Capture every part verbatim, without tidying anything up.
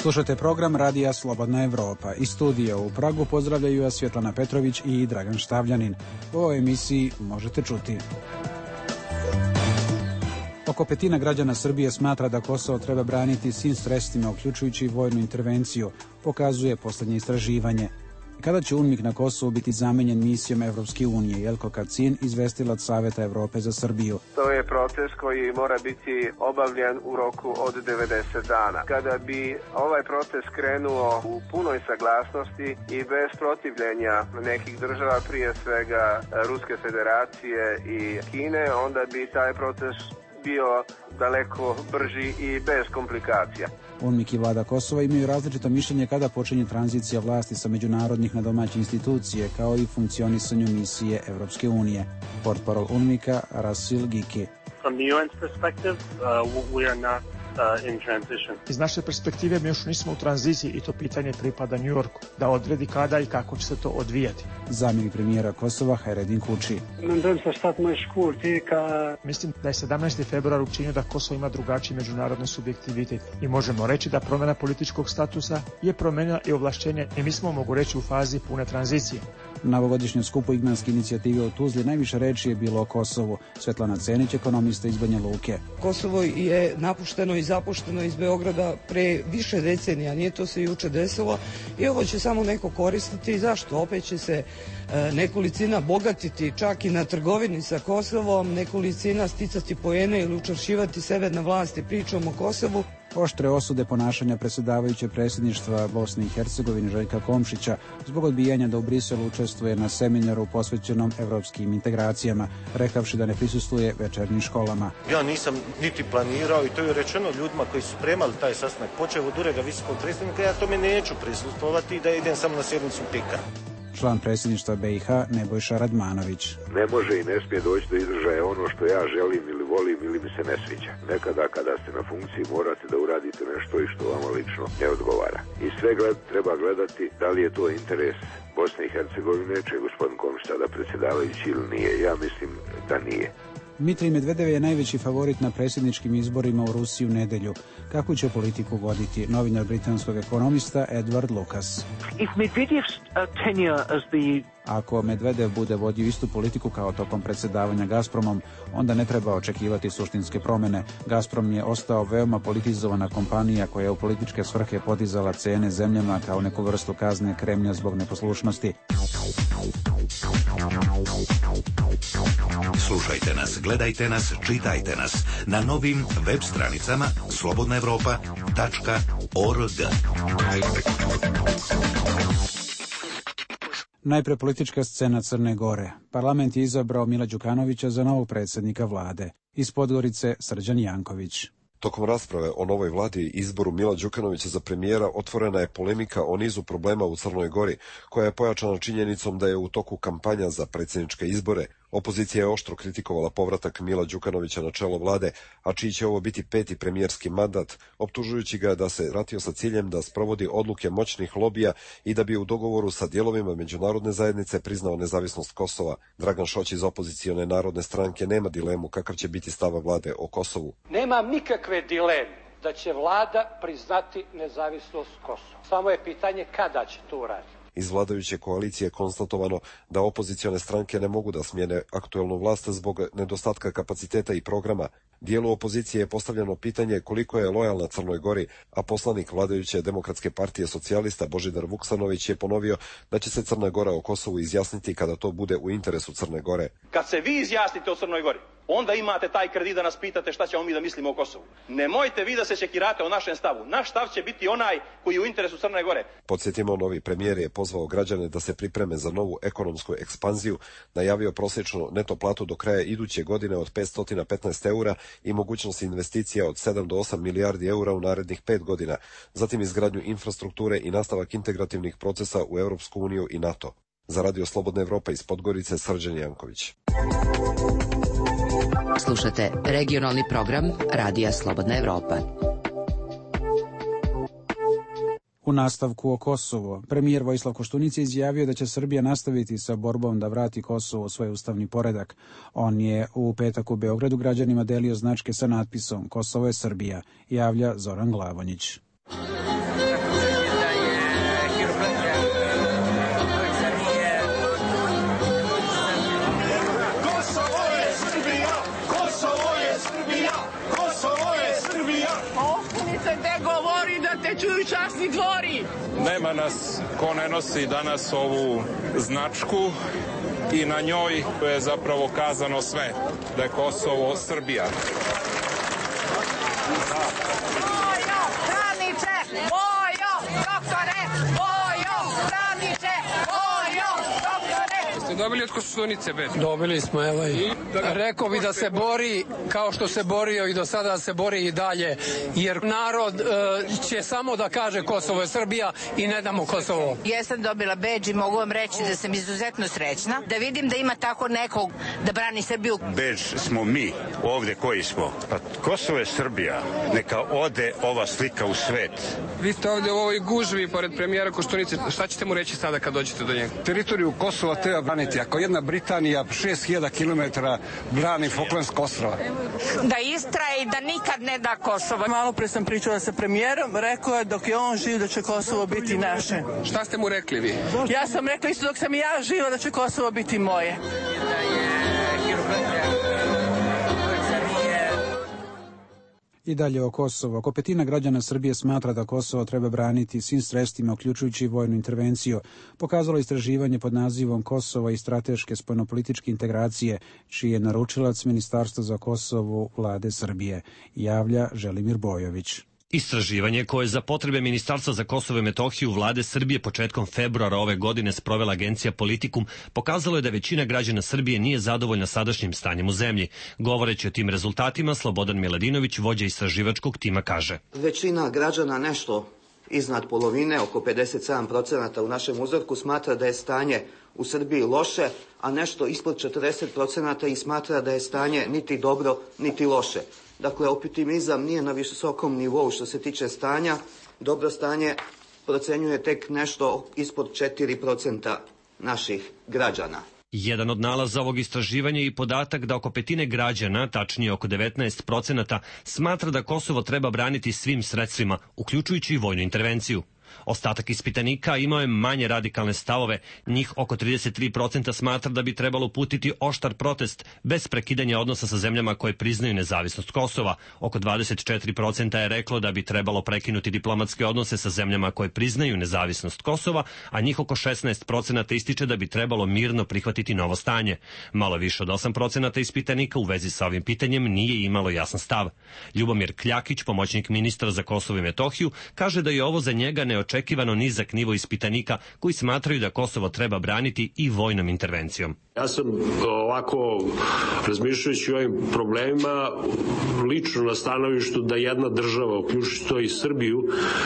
Slušajte program Radija Slobodna Evropa. Iz studija u Pragu pozdravljaju vas Svjetlana Petrović i Dragan Štavljanin. U ovoj emisiji možete čuti: oko petina građana Srbije smatra da Kosovo treba braniti svim sredstvima, uključujući vojnu intervenciju, pokazuje poslednje istraživanje. Kada će UNMIK na Kosovu biti zamenjen misijom Evropske unije? Jelko Kacin, izvestilac Saveta Evrope za Srbiju. To je proces koji mora biti obavljen u roku od devedeset dana. Kada bi ovaj proces krenuo u punoj saglasnosti i bez protivljenja nekih država, prije svega Ruske federacije i Kine, onda bi taj proces bio daleko brži i bez komplikacija. UNMIK i vlada Kosova imaju različito mišljenje kada počinje tranzicija vlasti sa međunarodnih na domaće institucije, kao i funkcionisanju misije Evropske unije. Portparol UNMIK-a Rasil Giki. From the U N's perspective, uh, we are not uh, in transition. Iz naše perspektive mi još nismo u tranziciji i to pitanje pripada New Yorku, da odredi kada i kako će se to odvijati. Zamjenik premijera Kosova Hayreddin Kuči. Mislim da je sedamnaesti februar učinio da Kosovo ima drugačiji međunarodni subjektivitet i možemo reći da promjena političkog statusa je promenila i ovlašćenje i mi smo, mogu reći, u fazi pune tranzicije. Na ovogodišnjem skupu Igmanske inicijative u Tuzli najviše reči je bilo o Kosovu. Svetlana Cenić, ekonomista iz Banja Luke. Kosovo je napušteno i zapušteno iz Beograda pre više decenija, nije to se juče desilo i ovo će samo neko koristiti. Zašto? Opet će se e, nekolicina bogatiti čak i na trgovini sa Kosovom, nekolicina sticati poene ili učvršćivati sebe na vlasti pričom o Kosovu. Oštre osude ponašanja predsjedavajuće predsjedništva Bosne i Hercegovine Željka Komšića zbog odbijanja da u Briselu učestvuje na seminaru posvećenom evropskim integracijama, rekavši da ne prisustvuje večernjim školama. Ja nisam niti planirao i to je rečeno ljudima koji su spremali taj sastanak, počeo od ureda visokog predstavnika, ja tome neću prisustvovati, da idem samo na sjednicu pika. Član predsjedništva B i H Nebojša Radmanović. Ne može i ne smije doći do izražaja ono što ja želim ili volim ili mi se ne sviđa. Nekada kada ste na funkciji morate da uradite nešto i što vama lično ne odgovara. I sve gled, treba gledati da li je to interes Bosne i Hercegovine, će gospodin Komšić tada predsjedavajući ili nije. Ja mislim da nije. Dmitrij Medvedev je najveći favorit na predsjedničkim izborima u Rusiji u nedelju. Kakvu će politiku voditi? Novinar britanskog ekonomista Edward Lucas. If Medvedev's tenure as the Ako Medvedev bude vodio istu politiku kao tokom predsjedavanja Gazpromom, onda ne treba očekivati suštinske promjene. Gazprom je ostao veoma politizovana kompanija koja je u političke svrhe podizala cene zemljama kao neku vrstu kazne Kremlja zbog neposlušnosti. Slušajte nas, gledajte nas, čitajte nas na novim web stranicama slobodna evropa tačka org. Najpre politička scena Crne Gore. Parlament je izabrao Mila Đukanovića za novog predsjednika vlade. Iz Podgorice Srđan Janković. Tokom rasprave o novoj vladi i izboru Mila Đukanovića za premijera otvorena je polemika o nizu problema u Crnoj Gori, koja je pojačana činjenicom da je u toku kampanja za predsjedničke izbore. Opozicija je oštro kritikovala povratak Mila Đukanovića na čelo vlade, a čiji će ovo biti peti premijerski mandat, optužujući ga da se vratio sa ciljem da sprovodi odluke moćnih lobija i da bi u dogovoru sa dijelovima međunarodne zajednice priznao nezavisnost Kosova. Dragan Šoć iz opozicione Narodne stranke nema dilemu kakav će biti stav vlade o Kosovu. Nema nikakve dileme da će vlada priznati nezavisnost Kosova. Samo je pitanje kada će to uraditi. Iz vladajuće koalicije je konstatovano da opozicione stranke ne mogu da smijene aktuelnu vlast zbog nedostatka kapaciteta i programa. Dijelu opozicije je postavljeno pitanje koliko je lojalna Crnoj Gori, a poslanik vladajuće Demokratske partije socijalista Božidar Vuksanović je ponovio da će se Crna Gora o Kosovu izjasniti kada to bude u interesu Crne Gore. Kad se vi izjasnite o Crnoj Gori, onda imate taj kredit da nas pitate šta ćemo mi da mislimo o Kosovu. Nemojte vi da se čekirate o našem stavu. Naš stav će biti onaj koji je u interesu Crne Gore. Podsjetimo, novi premijer je pozvao građane da se pripreme za novu ekonomsku ekspanziju, najavio prosječnu neto platu do kraja iduće godine od petsto petnaest eura i mogućnost investicija od sedam do osam milijardi eura u narednih pet godina, zatim izgradnju infrastrukture i nastavak integrativnih procesa u Europsku uniju i NATO. Za Radio Slobodna Evropa iz Podgorice Srđan Janković. Slušate regionalni program Radija Slobodna Evropa. U nastavku o Kosovu, premijer Vojislav Koštunica izjavio da će Srbija nastaviti sa borbom da vrati Kosovo u svoj ustavni poredak. On je u petak u Beogradu građanima delio značke sa natpisom Kosovo je Srbija, javlja Zoran Glavonjić. nas ko ne nosi danas ovu značku i na njoj je zapravo kazano sve, da je Kosovo Srbija. Vojo, radniče, vojo, doktore, vojo, radniče, vojo, doktore. Ste dobili od Koštunice bedž? Dobili smo, evo i. Rekao bi da se bori kao što se borio i do sada se bori i dalje, jer narod e, će samo da kaže Kosovo je Srbija i ne damo Kosovo. Jesam dobila bedž i mogu vam reći da sam izuzetno srećna, da vidim da ima tako nekog da brani Srbiju. Bedž smo mi, ovde koji smo. Pa Kosovo je Srbija, neka ode ova slika u svet. Vi ste ovde u ovoj gužvi pored premijera Koštunice, šta ćete mu reći sada kad dođete do njega? Teritoriju Kosova treba braniti, ako jedna Britanija šest hiljada kilometara brani Falklandska ostrva. Da istraje i da nikad ne da Kosovo. Malo pre sam pričala sa premijerom, rekao je dok je on živ da će Kosovo biti naše. Šta ste mu rekli vi? Ja sam rekla isto dok sam i ja živa da će Kosovo biti moje. I dalje o Kosovu. Oko petina građana Srbije smatra da Kosovo treba braniti svim sredstvima, uključujući i vojnu intervenciju. Pokazalo istraživanje pod nazivom Kosovo i strateške spoljnopolitičke integracije, čiji je naručilac Ministarstvo za Kosovo vlade Srbije. Javlja Želimir Bojović. Istraživanje koje je za potrebe Ministarstva za Kosovo i Metohiju vlade Srbije početkom februara ove godine sprovela agencija Politikum pokazalo je da većina građana Srbije nije zadovoljna sadašnjim stanjem u zemlji. Govoreći o tim rezultatima, Slobodan Miladinović, vođa istraživačkog tima, kaže: Većina građana, nešto iznad polovine, oko pedeset sedam procenata u našem uzorku, smatra da je stanje u Srbiji loše, a nešto ispod četrdeset procenata i smatra da je stanje niti dobro, niti loše. Dakle, optimizam nije na visokom nivou što se tiče stanja. Dobro stanje procenjuje tek nešto ispod četiri procenta naših građana. Jedan od nalaza ovog istraživanja je i podatak da oko petine građana, tačnije oko devetnaest procenata, smatra da Kosovo treba braniti svim sredstvima, uključujući i vojnu intervenciju. Ostatak ispitanika imao je manje radikalne stavove, njih oko trideset tri procenta smatra da bi trebalo uputiti oštar protest bez prekidanja odnosa sa zemljama koje priznaju nezavisnost Kosova. Oko dvadeset četiri procenta je reklo da bi trebalo prekinuti diplomatske odnose sa zemljama koje priznaju nezavisnost Kosova, a njih oko šesnaest procenata ističe da bi trebalo mirno prihvatiti novo stanje. Malo više od osam procenata ispitanika u vezi sa ovim pitanjem nije imalo jasan stav. Ljubomir Kljakić, pomoćnik ministra za Kosovo i Metohiju, kaže da je ovo za njega neočekivano nizak nivo ispitanika koji smatraju da Kosovo treba braniti i vojnom intervencijom. Ja sam ovako, razmišljajući o ovim problemima, lično na stanovištu da jedna država, uključujući to i Srbiju,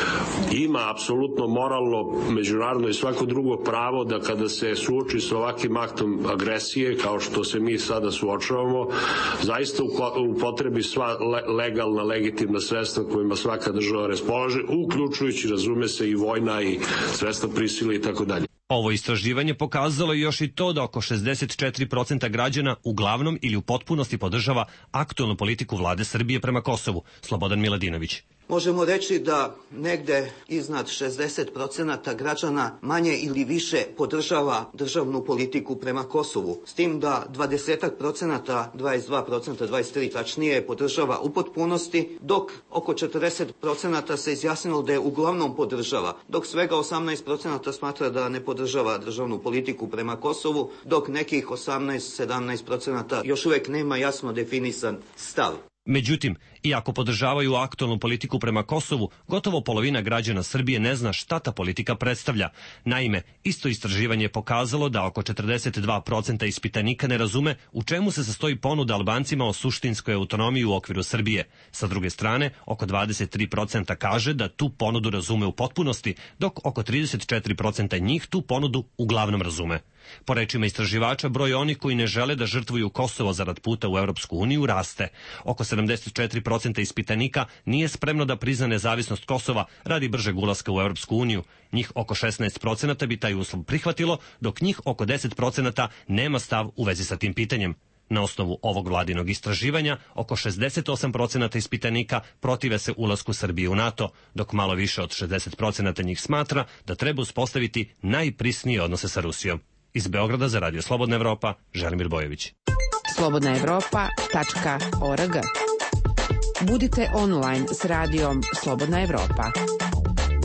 ima apsolutno moralno, međunarodno i svako drugo pravo da kada se suoči sa ovakvim aktom agresije, kao što se mi sada suočavamo, zaista upotrebi sva legalna, legitimna sredstva kojima svaka država raspolaže, uključujući, razume se, i vojna i sredstva prisile i tako dalje. Ovo istraživanje pokazalo je još i to da oko šezdeset četiri procenta građana uglavnom ili u potpunosti podržava aktualnu politiku vlade Srbije prema Kosovu. Slobodan Miladinović. Možemo reći da negde iznad šezdeset procenata građana manje ili više podržava državnu politiku prema Kosovu. S tim da dvadeset procenata, dvadeset dva procenta, dvadeset tri tačnije, podržava u potpunosti, dok oko četrdeset procenata se izjasnilo da je uglavnom podržava, dok svega osamnaest procenata smatra da ne podržava državnu politiku prema Kosovu, dok nekih osamnaest sedamnaest procenata još uvek nema jasno definisan stav. Međutim, iako podržavaju aktualnu politiku prema Kosovu, gotovo polovina građana Srbije ne zna šta ta politika predstavlja. Naime, isto istraživanje je pokazalo da oko četrdeset dva procenta ispitanika ne razume u čemu se sastoji ponuda Albancima o suštinskoj autonomiji u okviru Srbije. Sa druge strane, oko dvadeset tri procenta kaže da tu ponudu razume u potpunosti, dok oko trideset četiri procenta njih tu ponudu uglavnom razume. Po rečima istraživača, broj onih koji ne žele da žrtvuju Kosovo zarad puta u Evropsku uniju raste. Oko sedamdeset četiri procenta ispitanika nije spremno da prizna nezavisnost Kosova radi bržeg ulaska u Evropsku uniju. Njih oko šesnaest procenata bi taj uslov prihvatilo, dok njih oko deset procenata nema stav u vezi sa tim pitanjem. Na osnovu ovog vladinog istraživanja, oko šezdeset osam procenata ispitanika protive se ulasku Srbije u NATO, dok malo više od šezdeset procenata njih smatra da treba uspostaviti najprisnije odnose sa Rusijom. Iz Beograda za Radio Slobodna Evropa, Želimir Bojović. slobodna evropa tačka org. Budite online s radijom Slobodna Evropa.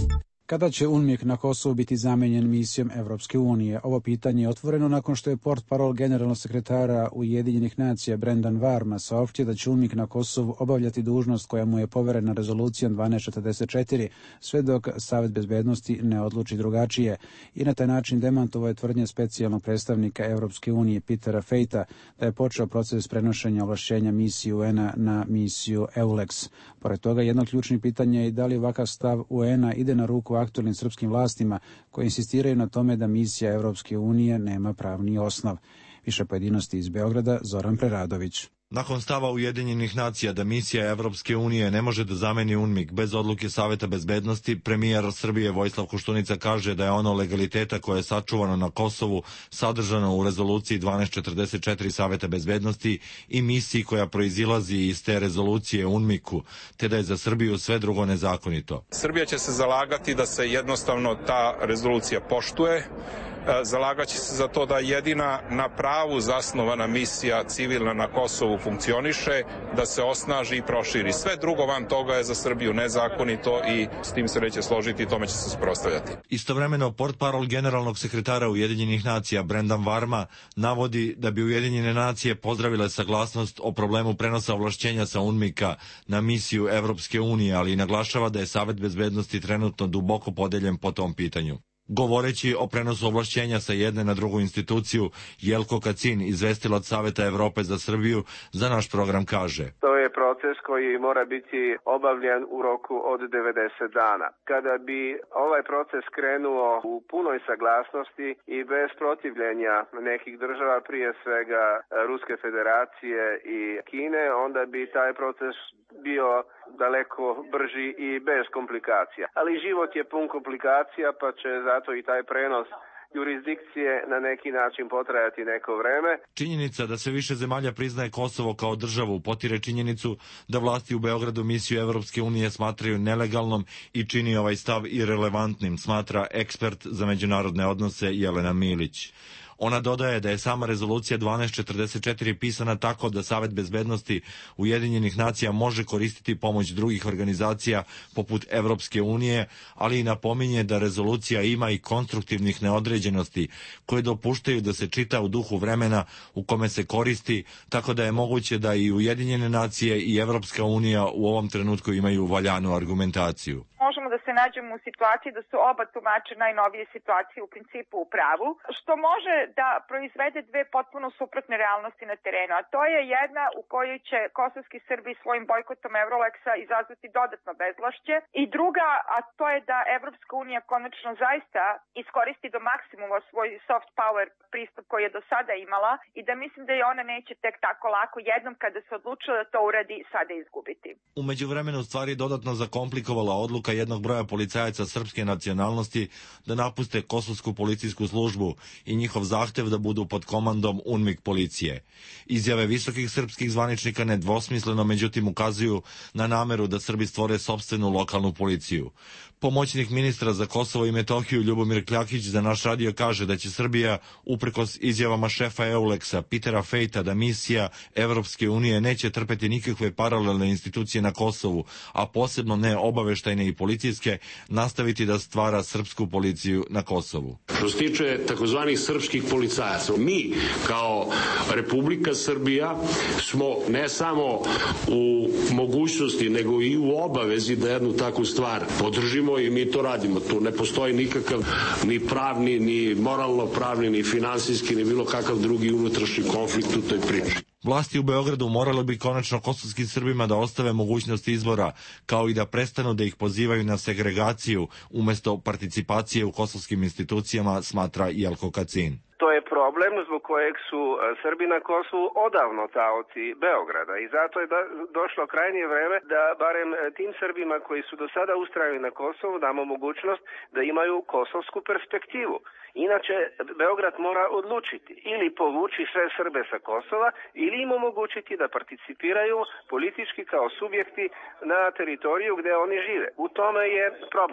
Kada će UNMIK na Kosovu biti zamenjen misijom Evropske unije? Ovo pitanje je otvoreno nakon što je portparol generalnog sekretara Ujedinjenih nacija Brendan Varma saopštio da će UNMIK na Kosovu obavljati dužnost koja mu je poverena rezolucijom dvanaest četrdeset četiri, sve dok Savet bezbednosti ne odluči drugačije, i na taj način demantovao je tvrdnje specijalnog predstavnika Evropske unije Petera Fejta da je počeo proces prenošenja ovlašćenja misije U N-a na misiju EULEX. Pored toga, jedno ključno pitanje je da li ovakav stav U N-a ide na ruku aktualnim srpskim vlastima koji insistiraju na tome da misija Evropske unije nema pravni osnov. Više pojedinosti iz Beograda, Zoran Preradović. Nakon stava Ujedinjenih nacija da misija Evropske unije ne može da zameni UNMIK bez odluke Saveta bezbednosti, premijer Srbije Vojislav Koštunica kaže da je ono legaliteta koje je sačuvano na Kosovu sadržano u rezoluciji dvanaest četrdeset četiri Saveta bezbednosti i misiji koja proizilazi iz te rezolucije UNMIK-u, te da je za Srbiju sve drugo nezakonito. Srbija će se zalagati da se jednostavno ta rezolucija poštuje. Zalagaće se za to da jedina na pravu zasnovana misija civilna na Kosovu funkcioniše, da se osnaži i proširi. Sve drugo van toga je za Srbiju nezakonito i s tim se neće složiti i tome će se suprotstavljati. Istovremeno, portparol generalnog sekretara Ujedinjenih nacija Brendan Varma navodi da bi Ujedinjene nacije pozdravile saglasnost o problemu prenosa ovlašćenja sa UNMIK-a na misiju Evropske unije, ali i naglašava da je Savet bezbednosti trenutno duboko podeljen po tom pitanju. Govoreći o prenosu ovlašćenja sa jedne na drugu instituciju, Jelko Kacin, izvestilac Saveta Evrope za Srbiju, za naš program kaže: To je proces koji mora biti obavljen u roku od devedeset dana. Kada bi ovaj proces krenuo u punoj saglasnosti i bez protivljenja nekih država, prije svega Ruske federacije i Kine, onda bi taj proces bio daleko brži i bez komplikacija. Ali život je pun komplikacija, pa će zato i taj prenos jurisdikcije na neki način potrajati neko vreme. Činjenica da se više zemalja priznaje Kosovo kao državu potire činjenicu da vlasti u Beogradu misiju Evropske unije smatraju nelegalnom i čini ovaj stav irelevantnim, smatra ekspert za međunarodne odnose Jelena Milić. Ona dodaje da je sama rezolucija dvanaest četrdeset četiri pisana tako da Savet bezbednosti Ujedinjenih nacija može koristiti pomoć drugih organizacija poput Evropske unije, ali i napominje da rezolucija ima i konstruktivnih neodređenosti koje dopuštaju da se čita u duhu vremena u kome se koristi, tako da je moguće da i Ujedinjene nacije i Evropska unija u ovom trenutku imaju valjanu argumentaciju. Možemo da se nađemo u situaciji da su oba tumače najnovije situacije u principu u pravu, što može da proizvede dve potpuno suprotne realnosti na terenu, a to je jedna u kojoj će kosovski Srbi svojim bojkotom Eurolexa izazvati dodatno bezvlašće i druga, a to je da Evropska unija konačno zaista iskoristi do maksimuma svoj soft power pristup koji je do sada imala i da mislim da je ona neće tek tako lako jednom kada se odlučila da to uradi sada izgubiti. U međuvremenu stvari dodatno zakomplikovala odluka jednog broja policajaca srpske nacionalnosti da napuste kosovsku policijsku službu i njihov zahtev da budu pod komandom UNMIK policije. Izjave visokih srpskih zvaničnika nedvosmisleno međutim ukazuju na nameru da Srbi stvore sopstvenu lokalnu policiju. Pomoćnik ministra za Kosovo i Metohiju Ljubomir Kljakić za naš radio kaže da će Srbija, uprkos izjavama šefa EULEX-a Petera Fejta da misija Evropske unije neće trpeti nikakve paralelne institucije na Kosovu, a posebno ne obaveštajne i policijske, nastaviti da stvara srpsku policiju na Kosovu. Što se tiče takozvanih srpskih policajaca, mi kao Republika Srbija smo ne samo u mogućnosti, nego i u obavezi da jednu takvu stvar podržimo i mi to radimo. Tu ne postoji nikakav ni pravni, ni moralno pravni, ni finansijski, ni bilo kakav drugi unutrašnji konflikt u toj priči. Vlasti u Beogradu morale bi konačno kosovskim Srbima da ostave mogućnost izbora, kao i da prestanu da ih pozivaju na segregaciju umesto participacije u kosovskim institucijama, smatra Jelko Kacin. To je problem zbog kojeg su Srbi na Kosovu odavno taoci Beograda i zato je došlo krajnje vreme da barem tim Srbima koji su do sada ustrajali na Kosovu damo mogućnost da imaju kosovsku perspektivu. Inače, Beograd mora odlučiti ili povući sve Srbe sa Kosova ili im omogućiti da participiraju politički kao subjekti na teritoriju gde oni žive. U tome je problem.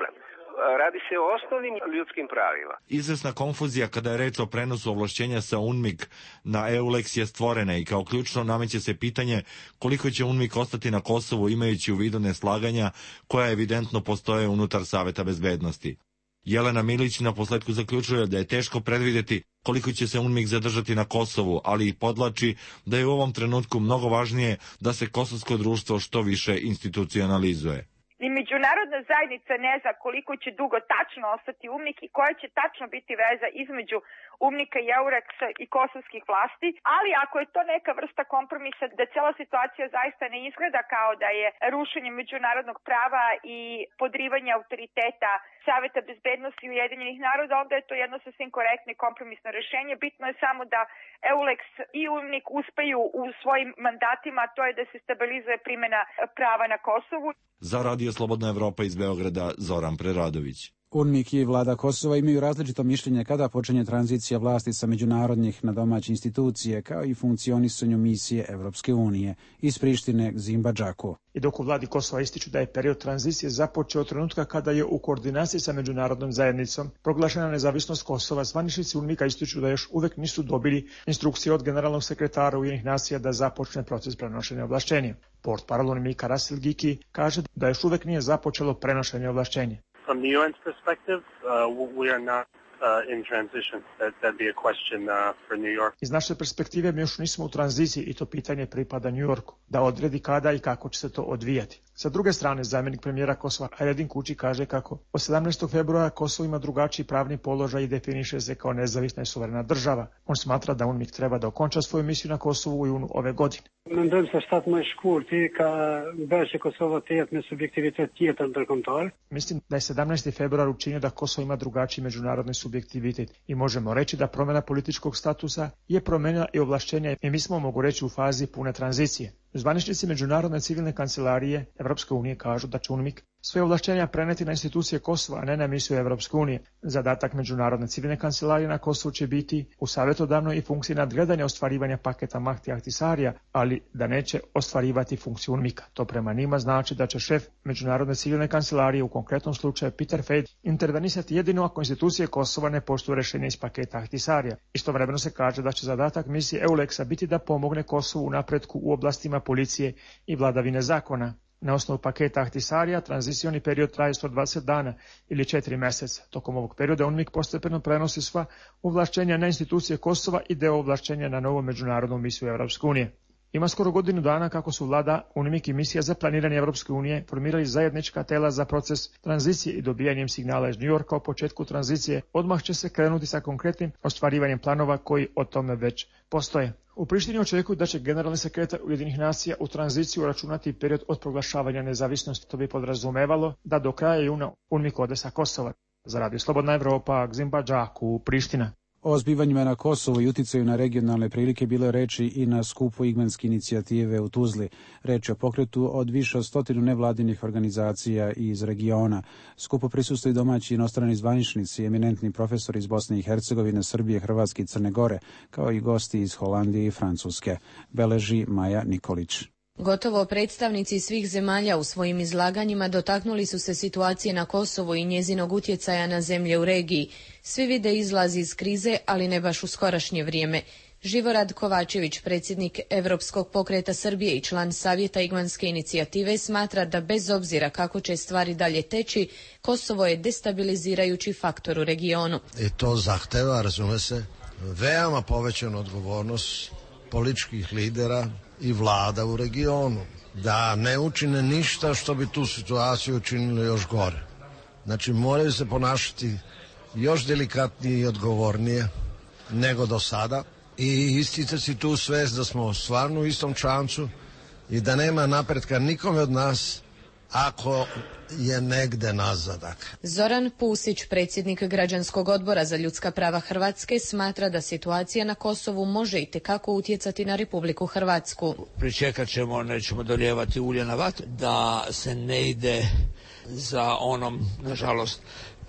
radi se o osnovnim ljudskim pravima. Izvesna konfuzija kada je reč o prenosu ovlašćenja sa UNMIK na EULEX je stvorena i kao ključno nameće se pitanje koliko će UNMIK ostati na Kosovu imajući u vidu neslaganja koja evidentno postoje unutar Saveta bezbednosti. Jelena Milić na posledku zaključuje da je teško predvideti koliko će se UNMIK zadržati na Kosovu, ali i podlači da je u ovom trenutku mnogo važnije da se kosovsko društvo što više institucionalizuje. I međunarodna zajednica ne zna koliko će dugo tačno ostati UNMIK i koja će tačno biti veza između UNMIK-a i EULEX-a i kosovskih vlasti, ali ako je to neka vrsta kompromisa da cela situacija zaista ne izgleda kao da je rušenje međunarodnog prava i podrivanje autoriteta Saveta bezbednosti Ujedinjenih naroda, onda je to jedno sasvim korektno i kompromisno rešenje. Bitno je samo da EULEX i UNMIK uspeju u svojim mandatima, to je da se stabilizuje primjena prava na Kosovu. Za Radio Slobodna Evropa iz Beograda, Zoran Preradović. UNMIK i vlada Kosova imaju različito mišljenje kada počinje tranzicija vlasti sa međunarodnih na domaće institucije, kao i funkcionisanju misije Evropske unije. Iz Prištine, Zimba Džako. I dok u vladi Kosova ističu da je period tranzicije započeo od trenutka kada je u koordinaciji sa međunarodnom zajednicom proglašena nezavisnost Kosova, zvaničnici UNMIK-a ističu da još uvek nisu dobili instrukcije od generalnog sekretara Ujedinjenih nacija da započne proces prenošenja ovlašćenja. Portparol UNMIK-a Rasil Giki kaže da još uvek nije započelo prenošenje ovlašćenja. From the U N's perspective, uh, we are not uh, in transition. That, that'd be a question uh, for New York. Iz naše perspektive mi još nismo u tranziciji i to pitanje pripada New Yorku, da odredi kada i kako će se to odvijati. Sa druge strane, zamjenik premijera Kosova Hajredin Kuči kaže kako od sedamnaestog februara Kosovo ima drugačiji pravni položaj i definiše se kao nezavisna i suverena država. On smatra da UNMIK treba da okonča svoju misiju na Kosovu u junu ove godine. Mendojmë se shtatë më shkurti ka bërë që Kosova të jetë me subjektivitet tjetër ndërkombëtar. Mislim da je sedamnaesti februar učinio da Kosovo ima drugačiji međunarodni subjektivitet i možemo reći da promjena političkog statusa je promenila i ovlašćenja i mi smo, mogu reći, u fazi pune tranzicije. Zvaničnici Međunarodne civilne kancelarije Evropske unije kažu da će UNMIK svoje ovlašćenja preneti na institucije Kosova, a ne na misiju Evropske unije. Zadatak Međunarodne civilne kancelarije na Kosovu će biti u savjetodavnoj i funkciji nadgledanja ostvarivanja paketa Mahti Ahtisarija, ali da neće ostvarivati funkciju UNMIK-a. To prema njima znači da će šef Međunarodne civilne kancelarije, u konkretnom slučaju Peter Fade, intervenisati jedino ako institucije Kosova ne poštuju rešenje iz paketa Ahtisarija. Istovremeno se kaže da će zadatak misije EULEX-a biti da pomogne Kosovu u napretku u oblastima policije i vladavine zakona. Na osnovu paketa Ahtisarija tranzicioni period traje sto dvadeset dana ili četiri meseca. Tokom ovog perioda UNMIK postepeno prenosi sva ovlašćenja na institucije Kosova i deo ovlašćenja na novu međunarodnu misiju Evropske unije. Ima skoro godinu dana kako su vlada, UNMIK i misija za planiranje Evropske unije formirali zajednička tela za proces tranzicije i dobijanjem signala iz New Yorka o početku tranzicije. Odmah će se krenuti sa konkretnim ostvarivanjem planova koji o tome već postoje. U Prištini očekuju da će generalni sekretar Ujedinjenih nacija u tranziciju računati period od proglašavanja nezavisnosti. To bi podrazumevalo da do kraja juna UNMIK ode sa Kosova. Za Radio Slobodna Evropa, Zimba Džaku, Priština. O zbivanjima na Kosovu i uticaju na regionalne prilike bilo je reči i na skupu Igmanske inicijative u Tuzli. Reč je o pokretu od više od stotinu nevladinih organizacija iz regiona. Skupu prisustuju domaći i inostrani zvaničnici, eminentni profesori iz Bosne i Hercegovine, Srbije, Hrvatske i Crne Gore, kao i gosti iz Holandije i Francuske. Beleži Maja Nikolić. Gotovo predstavnici svih zemalja u svojim izlaganjima dotaknuli su se situacije na Kosovu i njezinog utjecaja na zemlje u regiji. Svi vide izlaz iz krize, ali ne baš u skorašnje vrijeme. Živorad Kovačević, predsjednik Evropskog pokreta Srbije i član Savjeta Igmanske inicijative, smatra da bez obzira kako će stvari dalje teći, Kosovo je destabilizirajući faktor u regionu. I to zahteva, razume se, veoma povećanu odgovornost političkih lidera i vlada u regionu, da ne učine ništa što bi tu situaciju učinilo još gore. Znači, moraju se ponašati još delikatnije i odgovornije nego do sada i isticati tu svest da smo stvarno u istom čamcu i da nema napretka nikome od nas ako je negde nazadak. Zoran Pusić, predsjednik Građanskog odbora za ljudska prava Hrvatske, smatra da situacija na Kosovu može itekako utjecati na Republiku Hrvatsku. Pričekat ćemo, nećemo dolijevati ulje na vatru, da se ne ide za onom, nažalost,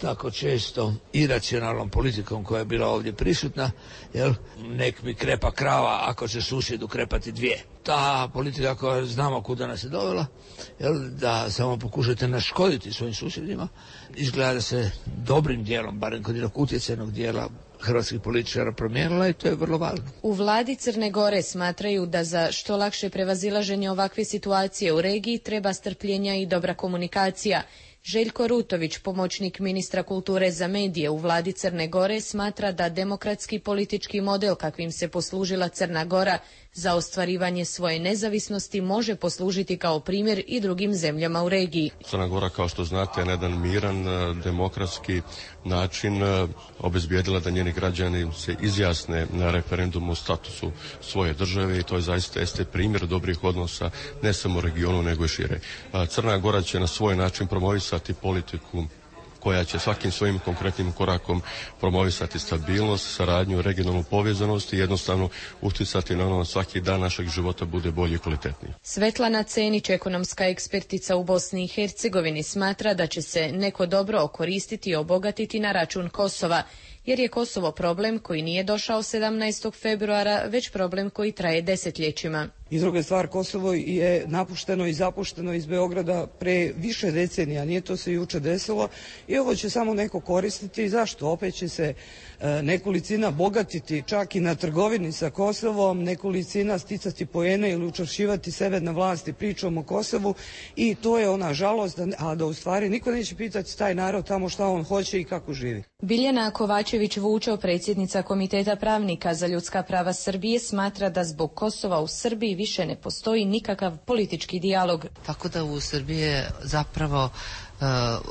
tako često iracionalnom politikom koja je bila ovdje prisutna, jel, nek mi krepa krava ako će susjedu krepati dvije. Ta politika koja znamo kuda nas je dovela, jel, da samo pokušate naškoditi svojim susjedima, izgleda se dobrim dijelom, barem kod jednog utjecajnog dijela hrvatskih političara promijenila i to je vrlo važno. U vladi Crne Gore smatraju da za što lakše prevazilaženje ovakve situacije u regiji treba strpljenja i dobra komunikacija. Željko Rutović, pomoćnik ministra kulture za medije u vladi Crne Gore, smatra da demokratski politički model kakvim se poslužila Crna Gora za ostvarivanje svoje nezavisnosti može poslužiti kao primjer i drugim zemljama u regiji. Crna Gora, kao što znate, je na jedan miran, demokratski način obezbijedila da njeni građani se izjasne na referendumu o statusu svoje države i to je zaista jeste primjer dobrih odnosa ne samo u regionu nego i šire. Crna Gora će na svoj način promovisati politiku koja će svakim svojim konkretnim korakom promovisati stabilnost, saradnju, regionalnu povezanost i jednostavno utjecati na ono da svaki dan našeg života bude bolji i kvalitetniji. Svetlana Cenić, ekonomska ekspertica u Bosni i Hercegovini, smatra da će se neko dobro okoristiti i obogatiti na račun Kosova, jer je Kosovo problem koji nije došao sedamnaestog februara, već problem koji traje desetljećima. I druga stvar, Kosovo je napušteno i zapušteno iz Beograda pre više decenija, nije to se juče desilo i ovo će samo neko koristiti. Zašto? Opet će se e, nekolicina bogatiti čak i na trgovini sa Kosovom, nekolicina sticati poene ili učvršćivati sebe na vlasti pričom o Kosovu i to je ona žalost, da, a da u stvari niko neće pitati taj narod tamo šta on hoće i kako živi. Biljana Kovačević-Vučo, predsjednica Komiteta pravnika za ljudska prava Srbije, smatra da zbog Kosova u Srbiji više ne postoji nikakav politički dijalog. Tako da u Srbiji je zapravo uh,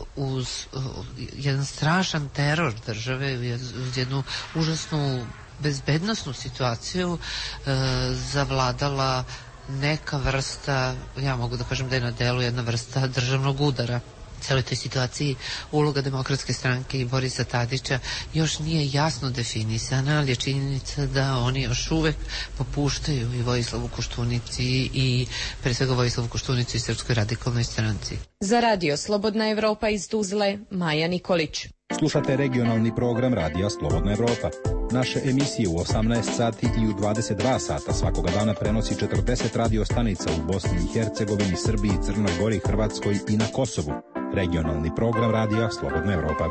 uz uh, jedan strašan teror države, uz jednu užasnu bezbednosnu situaciju uh, zavladala neka vrsta, ja mogu da kažem da je na delu jedna vrsta državnog udara. Cijeloj toj situaciji uloga Demokratske stranke i Borisa Tadića još nije jasno definisana, ali je činjenica da oni još uvek popuštaju i Vojislavu Koštunici i pre svega Vojislavu Koštunici i Srpskoj radikalnoj stranci. Za radio Slobodna Evropa iz Tuzle, Maja Nikolić. Slušate regionalni program Radija Slobodna Evropa. Naše emisije u osamnaest sati i u dvadeset dva sata svakoga dana prenosi četrdeset radio stanica u Bosni i Hercegovini, Srbiji, Crnoj Gori, Hrvatskoj i na Kosovu. Regionalni program Radija Slobodna Evropa.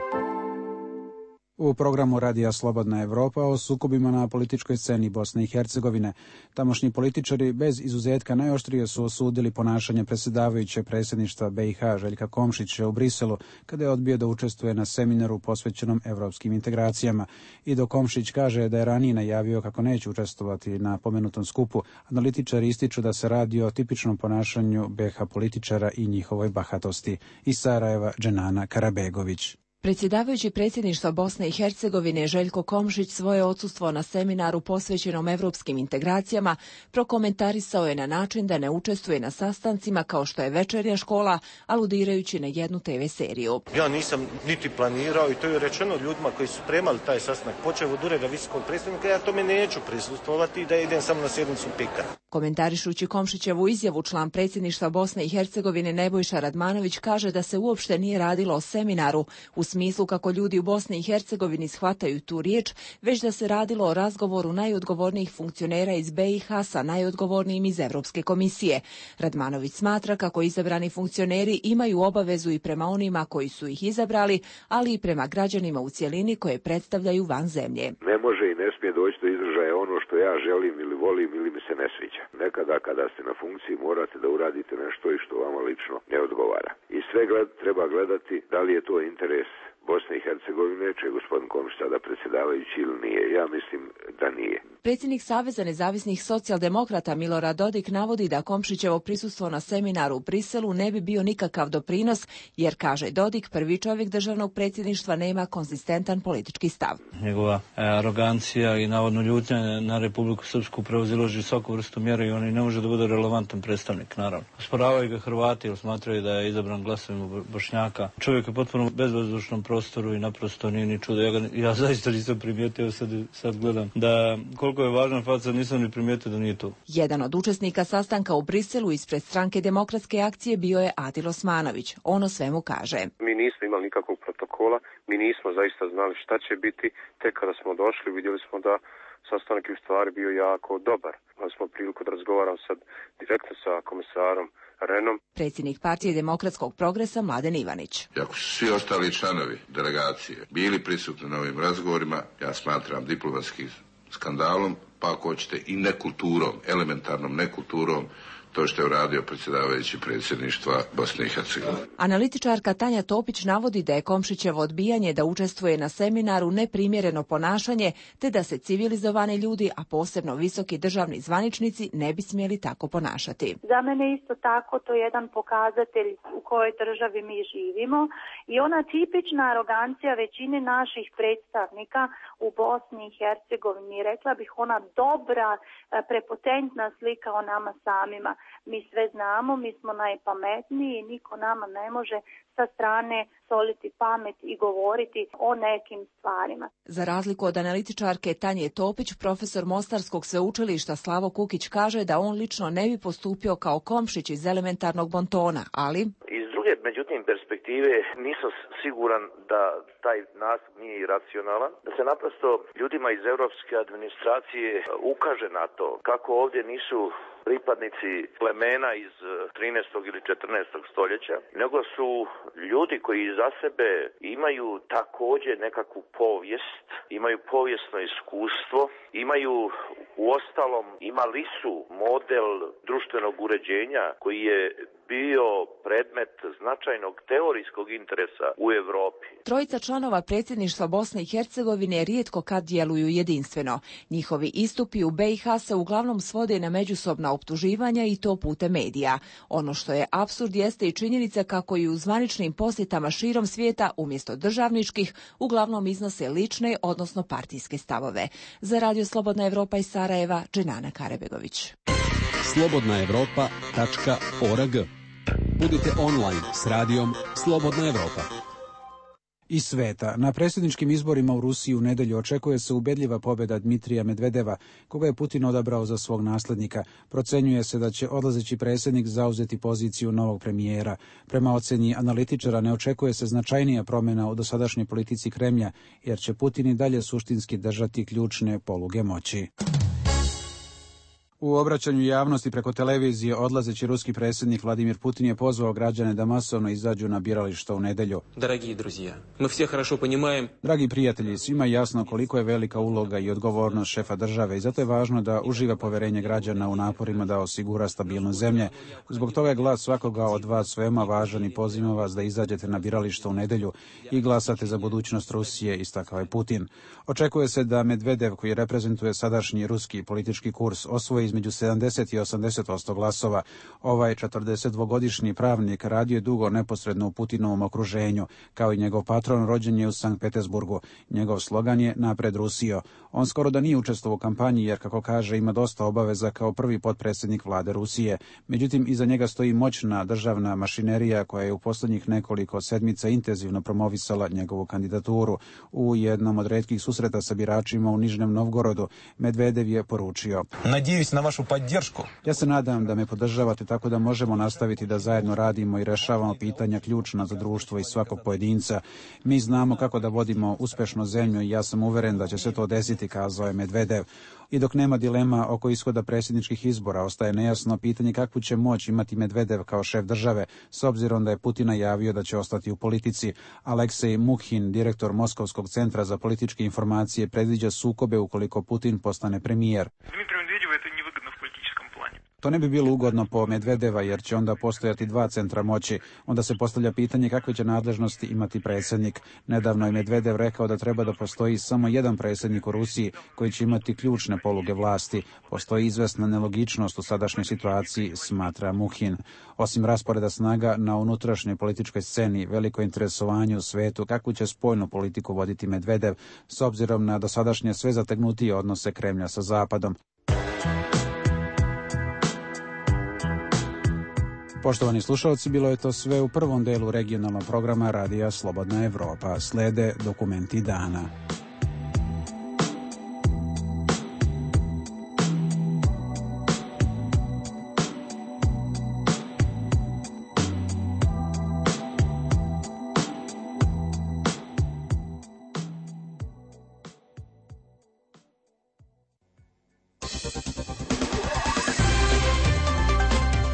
U programu Radija Slobodna Evropa o sukobima na političkoj sceni Bosne i Hercegovine. Tamošnji političari bez izuzetka najoštrije su osudili ponašanje predsjedavajućeg predsjedništva B i H Željka Komšića u Briselu kada je odbio da učestvuje na seminaru posvećenom evropskim integracijama. I dok Komšić kaže da je ranije najavio kako neće učestvovati na pomenutom skupu, analitičari ističu da se radi o tipičnom ponašanju B H političara i njihovoj bahatosti. Iz Sarajeva, Dženana Karabegović. Predsjedavajući predsjedništva Bosne i Hercegovine Željko Komšić svoje odsustvo na seminaru posvećenom evropskim integracijama prokomentarisao je na način da ne učestvuje na sastancima kao što je Večernja škola, aludirajući na jednu te ve seriju. Ja nisam niti planirao i to je rečeno ljudima koji su spremali taj sastanak, počeo od ureda visokog predstavnika, ja tome neću prisustvovati i da idem samo na sjednicu pika. Komentarišući Komšićevu izjavu, član predsjedništva Bosne i Hercegovine Nebojša Radmanović kaže da se uopšte nije radilo o seminaru u smislu kako ljudi u Bosni i Hercegovini shvataju tu riječ, već da se radilo o razgovoru najodgovornijih funkcionera iz B i H sa najodgovornijim iz Evropske komisije. Radmanović smatra kako izabrani funkcioneri imaju obavezu i prema onima koji su ih izabrali, ali i prema građanima u cjelini koje predstavljaju van zemlje. Ne može i ne smije doći do izražaja ono što ja želim ili volim ili mi se ne sviđa. Nekada kada ste na funkciji morate da uradite nešto i što vama lično ne odgovara. I sve gled, treba gledati da li je to interes Bosne i Hercegovine, će gospodin Komšić sada predsjedavajući ili nije. Ja mislim da nije. Predsjednik Saveza nezavisnih socijaldemokrata Milorad Dodik navodi da Komšićevo prisustvo na seminaru u Briselu ne bi bio nikakav doprinos, jer, kaže Dodik, prvi čovjek državnog predsjedništva nema konzistentan politički stav. Njegova arogancija i navodno ljutnja na Republiku Srpsku prevazilazi svaku vrstu mjera i on i ne može da bude relevantan predstavnik, naravno. Osporavaju ga Hrvati, jer smatraju da je izabran glasovima Bošnjaka. Čovjek je potpuno u bezvazdušnom prostoru i naprosto nije ni čudo. Ja, ga, ja zaista nisam primijetio, sad, sad gledam, da koliko je važna faca, nisam ni primijetio da nije tu. Jedan od učesnika sastanka u Briselu ispred stranke Demokratske akcije bio je Adil Osmanović. On o svemu kaže. Mi nismo imali nikakvog protokola protokola. Mi nismo zaista znali šta će biti, tek kada smo došli vidjeli smo da sastanak je u stvari bio jako dobar. Imali smo priliku da razgovaram sad direktno sa komisarom Renom. Predsjednik partije Demokratskog progresa Mladen Ivanić. Ako su svi ostali članovi delegacije bili prisutni na ovim razgovorima, ja smatram diplomatskim skandalom, pa ako hoćete i nekulturom, elementarnom nekulturom, to što je uradio predsjedavajući predsjedništva Bosne i Hercegovine. Analitičarka Tanja Topić navodi da je Komšićevo odbijanje da učestvuje na seminaru neprimjereno ponašanje, te da se civilizovani ljudi, a posebno visoki državni zvaničnici, ne bi smjeli tako ponašati. Za mene isto tako to je jedan pokazatelj u kojoj državi mi živimo i ona tipična arogancija većine naših predstavnika u Bosni i Hercegovini, rekla bih ona dobra, prepotentna slika o nama samima. Mi sve znamo, mi smo najpametniji i niko nama ne može sa strane soliti pamet i govoriti o nekim stvarima. Za razliku od analitičarke Tanje Topić, profesor Mostarskog sveučilišta Slavo Kukić kaže da on lično ne bi postupio kao Komšić iz elementarnog bontona, ali... Iz druge, međutim, perspektive nisam siguran da taj nastup nije iracionalan, da se naprosto ljudima iz europske administracije ukaže na to kako ovdje nisu pripadnici plemena iz trinaestog ili četrnaestog stoljeća, nego su ljudi koji za sebe imaju također nekakvu povijest, imaju povijesno iskustvo, imaju uostalom, imali su model društvenog uređenja koji je bio predmet značajnog teorijskog interesa u Europi. Trojica članova predsjedništva Bosne i Hercegovine rijetko kad djeluju jedinstveno. Njihovi istupi u be i ha se uglavnom svode na međusobna optuživanja i to putem medija. Ono što je apsurd jeste i činjenica kako i u zvaničnim posjetama širom svijeta umjesto državničkih uglavnom iznose lične, odnosno partijske stavove. Za Radio Slobodna Evropa iz Sarajeva, Dženana Karebegović. slobodna evropa tačka org. Budite online s radijom Slobodna Evropa. Iz sveta. Na predsjedničkim izborima u Rusiji u nedjelju očekuje se ubedljiva pobjeda Dmitrija Medvedeva, koga je Putin odabrao za svog naslednika. Procenjuje se da će odlazeći predsjednik zauzeti poziciju novog premijera. Prema ocjeni analitičara ne očekuje se značajnija promjena u dosadašnjoj politici Kremlja, jer će Putin i dalje suštinski držati ključne poluge moći. U obraćanju javnosti preko televizije odlazeći ruski predsjednik Vladimir Putin je pozvao građane da masovno izađu na birališta u nedjelju. Dragi друзья, мы все хорошо понимаем. Dragi prijatelji, svima je jasno koliko je velika uloga i odgovornost šefa države i zato je važno da uživa povjerenje građana u naporima da osigura stabilnost zemlje. Zbog toga je glas svakoga od vas veoma važan i pozivam vas da izađete na birališta u nedjelju i glasate za budućnost Rusije, istakao je Putin. Očekuje se da Medvedev, koji reprezentuje sadašnji ruski politički kurs, osvoji između sedamdeset i osamdeset posto glasova. Ovaj četrdesetdvogodišnji pravnik radio je dugo neposredno u Putinovom okruženju. Kao i njegov patron, rođen je u Sankt Petersburgu. Njegov slogan je Napred Rusijo. On skoro da nije učestvovao u kampanji jer, kako kaže, ima dosta obaveza kao prvi potpredsjednik vlade Rusije. Međutim, iza njega stoji moćna državna mašinerija koja je u posljednjih nekoliko sedmica intenzivno promovisala njegovu kandidaturu. U jednom od retkih susreta sa biračima u Nižnem Novgorodu Medvedev je poručio: Надеюсь на вашу поддержку. Ja se nadam da me podržavate tako da možemo nastaviti da zajedno radimo i rešavamo pitanja ključna za društvo i svakog pojedinca. Mi znamo kako da vodimo uspešnu zemlju i ja sam uveren da će se to desiti, kazao je Medvedev. I dok nema dilema oko ishoda predsjedničkih izbora, ostaje nejasno pitanje kakvu će moć imati Medvedev kao šef države, s obzirom da je Putin najavio da će ostati u politici. Aleksej Mukhin, direktor Moskovskog centra za političke informacije, predviđa sukobe ukoliko Putin postane premijer. To ne bi bilo ugodno po Medvedeva jer će onda postojati dva centra moći. Onda se postavlja pitanje kakve će nadležnosti imati predsjednik. Nedavno je Medvedev rekao da treba da postoji samo jedan predsjednik u Rusiji koji će imati ključne poluge vlasti. Postoji izvesna nelogičnost u sadašnjoj situaciji, smatra Mukhin. Osim rasporeda snaga na unutrašnjoj političkoj sceni, veliko interesovanje u svetu kakvu će spoljnu politiku voditi Medvedev s obzirom na dosadašnje sve zategnutije odnose Kremlja sa Zapadom. Poštovani slušalci, bilo je to sve u prvom delu regionalnog programa Radija Slobodna Evropa. Slede dokumenti dana.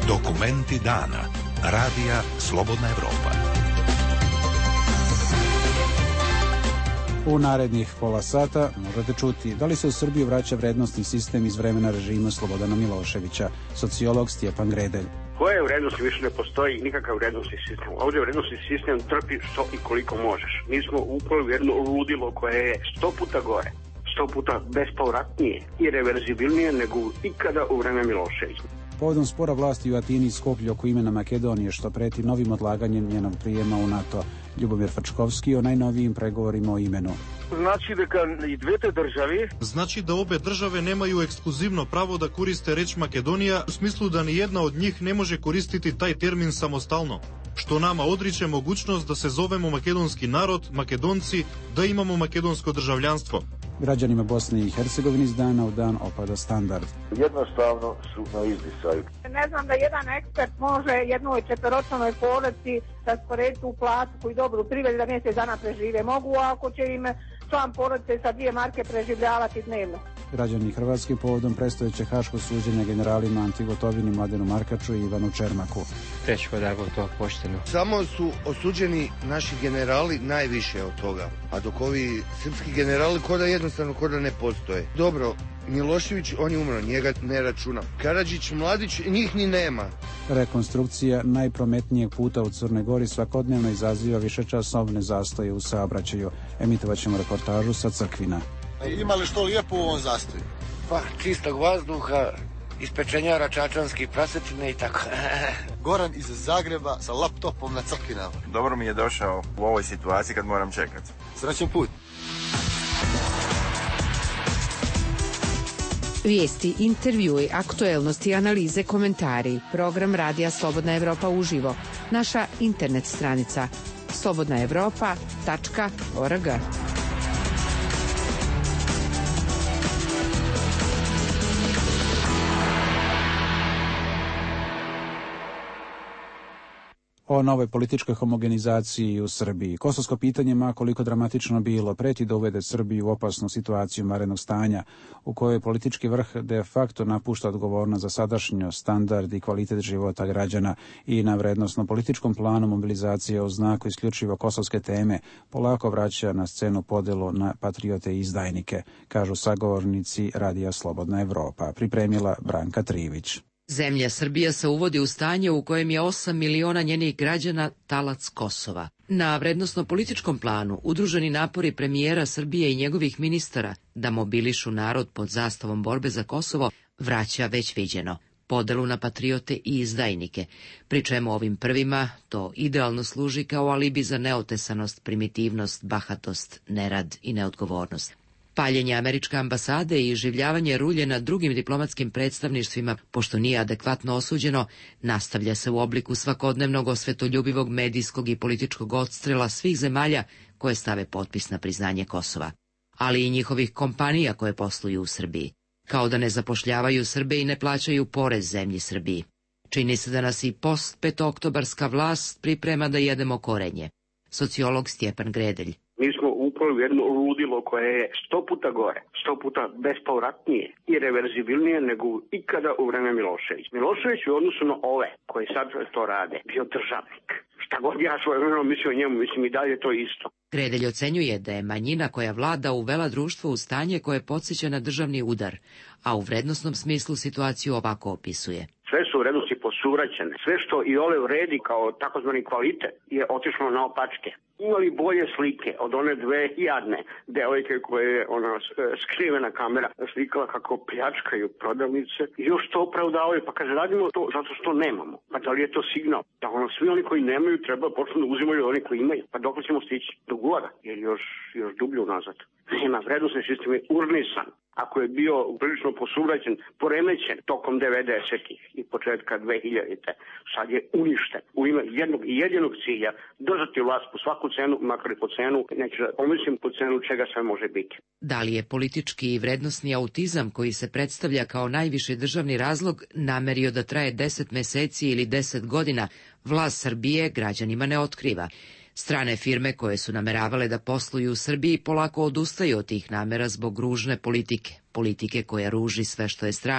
Dokumenti dana. Radija Slobodna Evropa. U narednih pola sata možete čuti da li se u Srbiju vraća vrednostni sistem iz vremena režima Slobodana Miloševića, sociolog Stjepan Gredelj. Koje vrednosti više ne postoji nikakav vrednostni sistem. Ovdje vrednostni sistem trpi što i koliko možeš. Mi smo upali u jedno ludilo koje je sto puta gore, sto puta bespovratnije i reverzibilnije nego ikada u vreme Miloševića. Povodom spora vlasti u Atini i Skoplju oko imena Makedonije, što preti novim odlaganjem njenog prijema u NATO, Ljubomir Fačkovski o najnovijim pregovorima o imenu. Znači da i двете држави Значи да обе државе немају ексклузивно право да користе реч Македонија, у смислу да ни една од njih не може користити тај термин самостално, што нама одриче могуćност да се зовемо македонски народ, македонци, да имамо македонско држављанство. Građanima Bosne i Hercegovine iz dana u dan opada standard. Jednostavno su na izdisaju. Ne znam da jedan ekspert može jednoj četvoročlanoj porodici rasporediti u platu koju dobru privredi da mjesec dana prežive. Mogu ako će im član porodice sa dvije marke preživljavati dnevno. Građani Hrvatske povodom predstojeće haško suđenja generalima Anti Gotovini, Mladenu Markaču i Ivanu Čermaku. Teško da je to pošteno. Samo su osuđeni naši generali najviše od toga, a dok ovi srpski generali koda jednostavno koda ne postoje. Dobro, Milošević, on je umro, njega ne računam. Karadžić, Mladić, njih ni nema. Rekonstrukcija najprometnijeg puta u Crnoj Gori svakodnevno izaziva višečasovne zastoje u saobraćaju. Emitovat ćemo reportažu sa Crkvina. Ima li što lijepo u ovom zastoju? Pa, čistog vazduha, ispečenjara čačanskih prasetine i tako. Goran iz Zagreba sa laptopom na Crkvinama. Dobro mi je došao u ovoj situaciji kad moram čekati. Srećan put. Vijesti, intervjui, aktuelnosti, analize, komentari. Program Radija Slobodna Evropa uživo. Naša internet stranica slobodna evropa tačka org. O novoj političkoj homogenizaciji u Srbiji. Kosovsko pitanje, ma koliko dramatično bilo, preti da uvede Srbiju u opasnu situaciju vanrednog stanja, u kojoj politički vrh de facto napušta odgovornost za sadašnjost, standard i kvalitet života građana i na vrednosno-političkom planu mobilizacije o znaku isključivo kosovske teme polako vraća na scenu podelu na patriote i izdajnike, kažu sagovornici Radija Slobodna Evropa. Pripremila Branka Trivić. Zemlja Srbija se uvodi u stanje u kojem je osam miliona njenih građana talac Kosova. Na vrednosno-političkom planu udruženi napori premijera Srbije i njegovih ministara da mobilišu narod pod zastavom borbe za Kosovo vraća već viđeno podelu na patriote i izdajnike, pri čemu ovim prvima to idealno služi kao alibi za neotesanost, primitivnost, bahatost, nerad i neodgovornost. Paljenje američke ambasade i iživljavanje rulje na drugim diplomatskim predstavništvima, pošto nije adekvatno osuđeno, nastavlja se u obliku svakodnevnog osvetoljubivog medijskog i političkog odstrela svih zemalja koje stave potpis na priznanje Kosova, ali i njihovih kompanija koje posluju u Srbiji, kao da ne zapošljavaju Srbe i ne plaćaju porez zemlji Srbiji. Čini se da nas i post-petooktobarska vlast priprema da jedemo korenje. Sociolog Stjepan Gredelj. Mi smo upali u jedno ludilo koje je sto puta gore, sto puta bespovratnije i reverzibilnije nego ikada u vreme Miloševića. Milošević u odnosu na ove koji sad to rade bio državnik. Šta god ja svoje vremeno mislio o njemu, mislim i dalje to isto. Gredelj ocenjuje da je manjina koja vlada uvela društvo u stanje koje podsjeća na državni udar, a u vrednosnom smislu situaciju ovako opisuje. Sve su vrednosti posuraćene. Sve što i ole vredi kao takozvani kvalitet je otišlo na opačke. Imali bolje slike od one dve jadne devojke koje je ona skrivena kamera slikala kako pljačkaju prodavnice i još to opravdavaju. Pa kaže, radimo to zato što nemamo. Pa da li je to signal? Da ono, svi oni koji nemaju treba počnu da uzimaju oni koji imaju. Pa dok ćemo stići? Do gora, jer još, još dublje unazad. Nema, vrednostni sistem je urnisan. Ako je bio prilično posuvraćen, poremećen tokom devedesetih i početka dvehiljadite, sad je uništen u ime jednog i jedinog cilja držati vlast po svaku cenu, makar i po cenu, neću da pomislim po cenu čega sve može biti. Da li je politički i vrednosni autizam koji se predstavlja kao najviši državni razlog namerio da traje deset meseci ili deset godina, vlast Srbije građanima ne otkriva. Strane firme koje su nameravale da posluju u Srbiji polako odustaju od tih namera zbog ružne politike, politike koja ruži sve što je strano.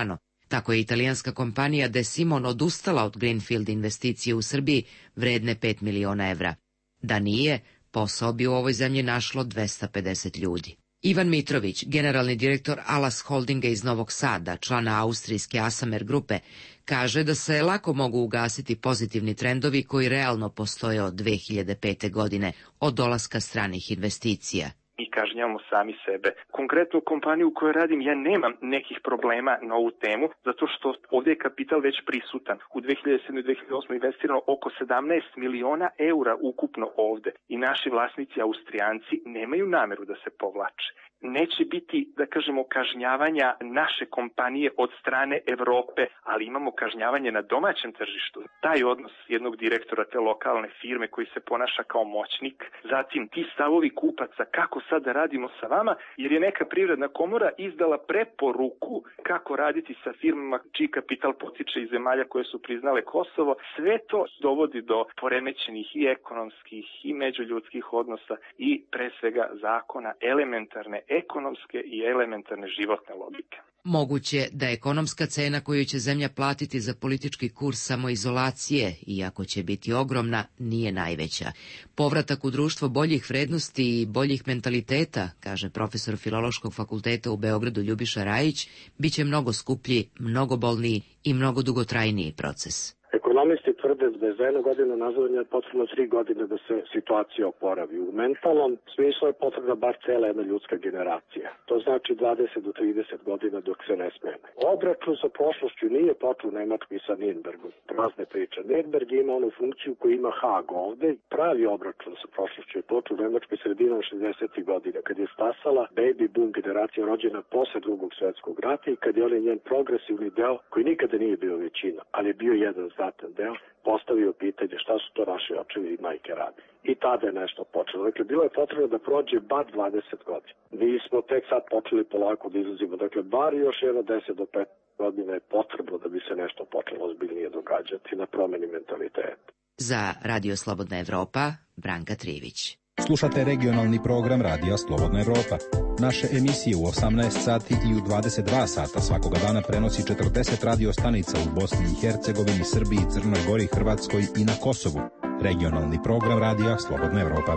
Tako je italijanska kompanija De Simon odustala od Greenfield investicije u Srbiji vredne pet miliona evra. Da nije, posao bi u ovoj zemlji našlo dvesta pedeset ljudi. Ivan Mitrović, generalni direktor Alas Holdinga iz Novog Sada, člana austrijske Asamer grupe, kaže da se lako mogu ugasiti pozitivni trendovi koji realno postoje od dve hiljade pete. godine, od dolaska stranih investicija. Mi kažnjavamo sami sebe. Konkretno u kompaniju u kojoj radim ja nemam nekih problema na ovu temu, zato što ovdje je kapital već prisutan. U dve hiljade sedmoj i dve hiljade osmoj investirano oko sedamnaest miliona eura ukupno ovdje i naši vlasnici Austrijanci nemaju nameru da se povlače. Neće biti, da kažemo, kažnjavanja naše kompanije od strane Evrope, ali imamo kažnjavanje na domaćem tržištu. Taj odnos jednog direktora te lokalne firme koji se ponaša kao moćnik, zatim ti stavovi kupaca, kako sad da radimo sa vama, jer je neka privredna komora izdala preporuku kako raditi sa firmama čiji kapital potiče iz zemalja koje su priznale Kosovo. Sve to dovodi do poremećenih i ekonomskih i međuljudskih odnosa i pre svega zakona elementarne ekonomske i elementarne životne logike. Moguće da ekonomska cena koju će zemlja platiti za politički kurs samoizolacije, iako će biti ogromna, nije najveća. Povratak u društvo boljih vrednosti i boljih mentaliteta, kaže profesor Filološkog fakulteta u Beogradu Ljubiša Rajić, bit će mnogo skuplji, mnogo bolniji i mnogo dugotrajniji proces. Ekonomisti tvrde da je za jednu godinu nazadovanja potrebno tri godine da se situacija oporavi. U mentalnom smislu je potrebna bar cela jedna ljudska generacija. To znači dvadeset do trideset godina dok se ne smene. Obračun sa prošlošću nije počeo u Nemačkoj sa Nürnbergom. Prazne priče. Nürnberg ima onu funkciju koju ima Haag ovde. Pravi obračun sa prošlošću je počeo u Nemačkoj sredinom šezdesetih godina, kad je stasala baby boom generacija rođena posle drugog svjetskog rata i kad je on njen progresivni deo, koji nikada nije bio većina, ali je bio jedan znatan deo, postavio pitanje šta su to naši očevi i majke radi. I tada je nešto počelo. Dakle, bilo je potrebno da prođe bar dvadeset godina. Mi smo tek sad počeli polako da izlazimo. Dakle, bar još jedno deset do petnaest godina je potrebno da bi se nešto počelo ozbiljnije događati na promeni mentaliteta. Za Radio Slobodna Evropa, Branka Trivić. Slušate regionalni program Radija Slobodna Evropa. Naše emisije u osamnaest sati i u dvadeset dva sata svakoga dana prenosi četrdeset radio stanica u Bosni i Hercegovini, Srbiji, Crnoj Gori, Hrvatskoj i na Kosovu. Regionalni program Radija Slobodna Evropa.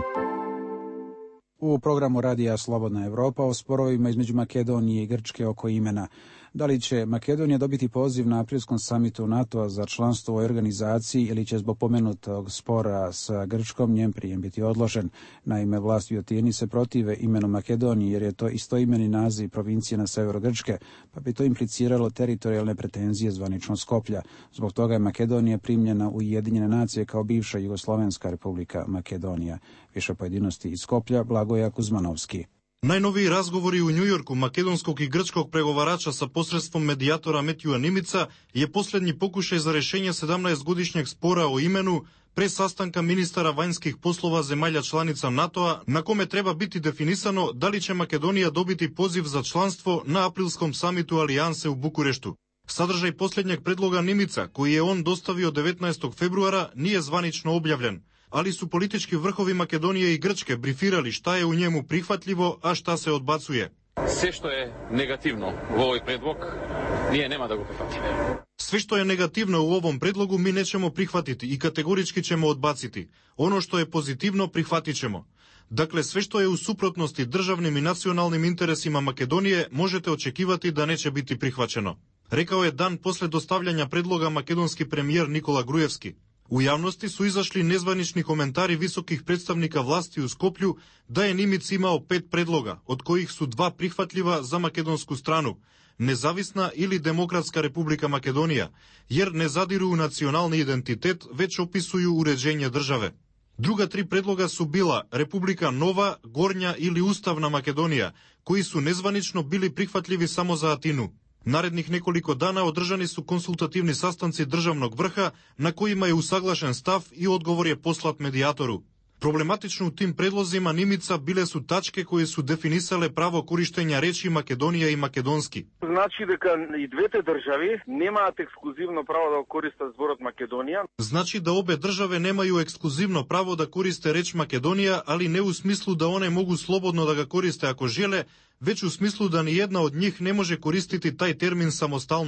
U programu Radija Slobodna Evropa o sporovima između Makedonije i Grčke oko imena. Da li će Makedonija dobiti poziv na aprilskom samitu NATO-a za članstvo u organizaciji ili će zbog pomenutog spora sa Grčkom njen prijem biti odložen? Naime, vlasti u Atini se protive imenu Makedonije jer je to istoimeni naziv provincije na severu Grčke, pa bi to impliciralo teritorijalne pretenzije zvaničnog Skoplja. Zbog toga je Makedonija primljena u Ujedinjene nacije kao bivša Jugoslovenska republika Makedonija. Više pojedinosti iz Skoplja, Blagoja Kuzmanovski. Najnoviji razgovori u Njujorku makedonskog i grčkog pregovarača sa posredstvom medijatora Metjua Nimica je posljednji pokušaj za rješenje sedamnaestgodišnjeg spora o imenu pre sastanka ministara vanjskih poslova zemalja članica NATO-a, na kome treba biti definisano da li će Makedonija dobiti poziv za članstvo na aprilskom samitu Alijanse u Bukureštu. Sadržaj posljednjeg predloga Nimica, koji je on dostavio devetnaestog februara, nije zvanično objavljen, ali su politički vrhovi Makedonije i Grčke brifirali šta je u njemu prihvatljivo, a šta se odbacuje. Sve što je negativno u ovoj predlog, nije nema da ga prihvatimo. Sve što je negativno u ovom predlogu mi nećemo prihvatiti i kategorički ćemo odbaciti. Ono što je pozitivno prihvatit ćemo. Dakle, sve što je u suprotnosti državnim i nacionalnim interesima Makedonije možete očekivati da neće biti prihvaćeno. Rekao je dan posle dostavljanja predloga makedonski premijer Nikola Grujevski. U javnosti su izašli nezvanični komentari visokih predstavnika vlasti u Skoplju da je Nimic imao pet predloga, od kojih su dva prihvatljiva za makedonsku stranu, Nezavisna ili Demokratska republika Makedonija, jer ne zadiru u nacionalni identitet, već opisuju uređenje države. Druga tri predloga su bila Republika Nova, Gornja ili Ustavna Makedonija, koji su nezvanično bili prihvatljivi samo za Atinu. Narednih nekoliko dana održani su konsultativni sastanci državnog vrha na kojima je usaglašen stav i odgovor je poslat medijatoru. Problematično u tim predlozima Nimica bile su tačke koje su definisale pravo korištenja reči Makedonija i makedonski. Znači da i двете državi nemaju ekskluzivno pravo da koriste zborот Makedonija. Znači da obe države nemaju ekskluzivno pravo da koriste reč Makedonija, ali ne u smislu da one mogu slobodno da ga koriste ako žele, već u smislu da ni jedna od njih ne može koristiti taj termin samostalno.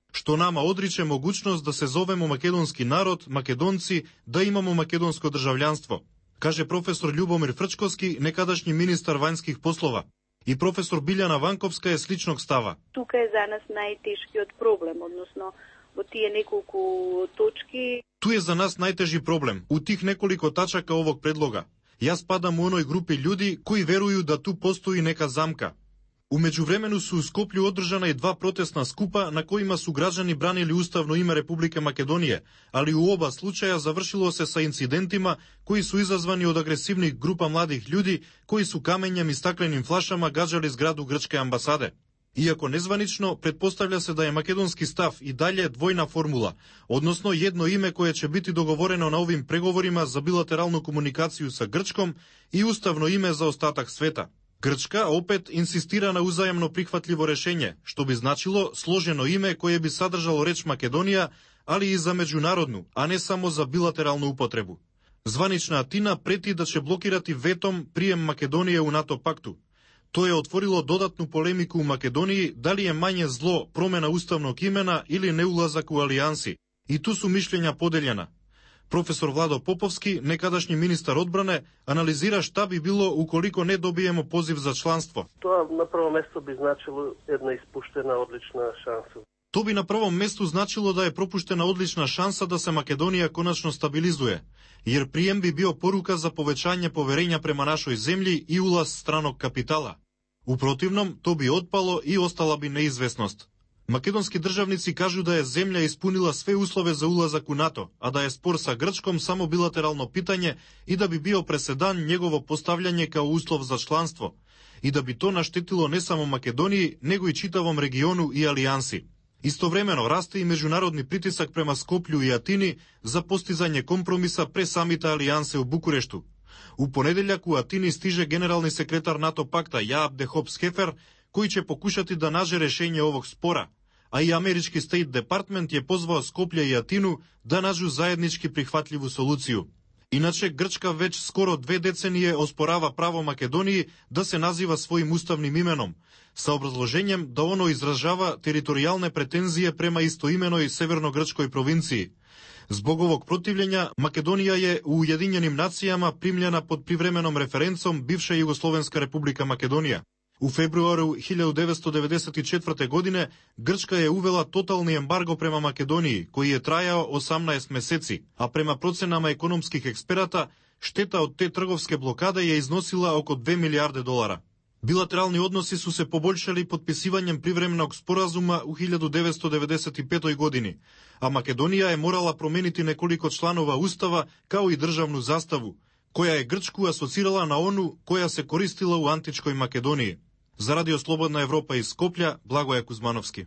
što nama odriče mogućnost da se zovemo makedonski narod, Makedonci, da imamo makedonsko državljanstvo, kaže profesor Ljubomir Frčkovski, nekadašnji ministar vanjskih poslova. I profesor Biljana Vankovska je sličnog stava. Тука е за нас најтешкиот проблем, односно во тие неколку точки. Tu je za nas najteži problem, u tih nekoliko tačaka ovog predloga. Ja spadam u onoj grupi ljudi koji veruju da tu postoji neka zamka. U međuvremenu su u Skoplju održana i dva protestna skupa na kojima su građani branili ustavno ime Republike Makedonije, ali u oba slučaja završilo se sa incidentima koji su izazvani od agresivnih grupa mladih ljudi koji su kamenjem i staklenim flašama gađali zgradu grčke ambasade. Iako nezvanično, pretpostavlja se da je makedonski stav i dalje dvojna formula, odnosno jedno ime koje će biti dogovoreno na ovim pregovorima za bilateralnu komunikaciju sa Grčkom i ustavno ime za ostatak sveta. Grčka opet insistira na uzajamno prihvatljivo rešenje, što bi značilo složeno ime koje bi sadržalo reč Makedonija, ali i za međunarodnu, a ne samo za bilateralnu upotrebu. Zvanična Atina preti da će blokirati vetom prijem Makedonije u NATO paktu. To je otvorilo dodatnu polemiku u Makedoniji da li je manje zlo promjena ustavnog imena ili neulazak u alijansi. I tu su mišljenja podeljena. Profesor Vlado Popovski, nekadašnji ministar odbrane, analizira šta bi bilo ukoliko ne dobijemo poziv za članstvo. To na prvo mesto bi značilo jedna ispuštena odlična šansa. To bi na prvom mestu značilo da je propuštena odlična šansa da se Makedonija konačno stabilizuje, jer prijem bi bio poruka za povećanje poverenja prema našoj zemlji i ulaz stranog kapitala. U protivnom, to bi otpalo i ostala bi neizvesnost. Makedonski državnici kažu da je zemlja ispunila sve uslove za ulazak u NATO, a da je spor sa Grčkom samo bilateralno pitanje i da bi bio presedan njegovo postavljanje kao uslov za članstvo, i da bi to naštetilo ne samo Makedoniji, nego i čitavom regionu i alijansi. Istovremeno raste i međunarodni pritisak prema Skoplju i Atini za postizanje kompromisa pre samita alijanse u Bukureštu. U ponedeljak u Atini stiže generalni sekretar NATO pakta Jaap de Hoop Scheffer, koji će pokušati da nađe rešenje ovog spora, a i američki State Department je pozvao Skoplje i Atinu da nađu zajednički prihvatljivu soluciju. Inače, Grčka već skoro dve decenije osporava pravo Makedoniji da se naziva svojim ustavnim imenom, sa obrazloženjem da ono izražava teritorijalne pretenzije prema istoimenoj severnogrčkoj provinciji. Zbog ovog protivljenja, Makedonija je u Ujedinjenim nacijama primljena pod privremenom referencom bivša Jugoslovenska republika Makedonija. U februaru hiljadu devetsto devedeset četvrte. godine Grčka je uvela totalni embargo prema Makedoniji, koji je trajao osamnaest meseci, a prema procenama ekonomskih eksperata, šteta od te trgovske blokade je iznosila oko dve milijarde dolara. Bilateralni odnosi su se poboljšali potpisivanjem privremenog sporazuma u hiljadu devetsto devedeset petoj. godini, a Makedonija je morala promeniti nekoliko članova ustava kao i državnu zastavu, koja je Grčku asocirala na onu koja se koristila u antičkoj Makedoniji. Za Radio Slobodna Evropa iz Skoplja, Blagoje Kuzmanovski.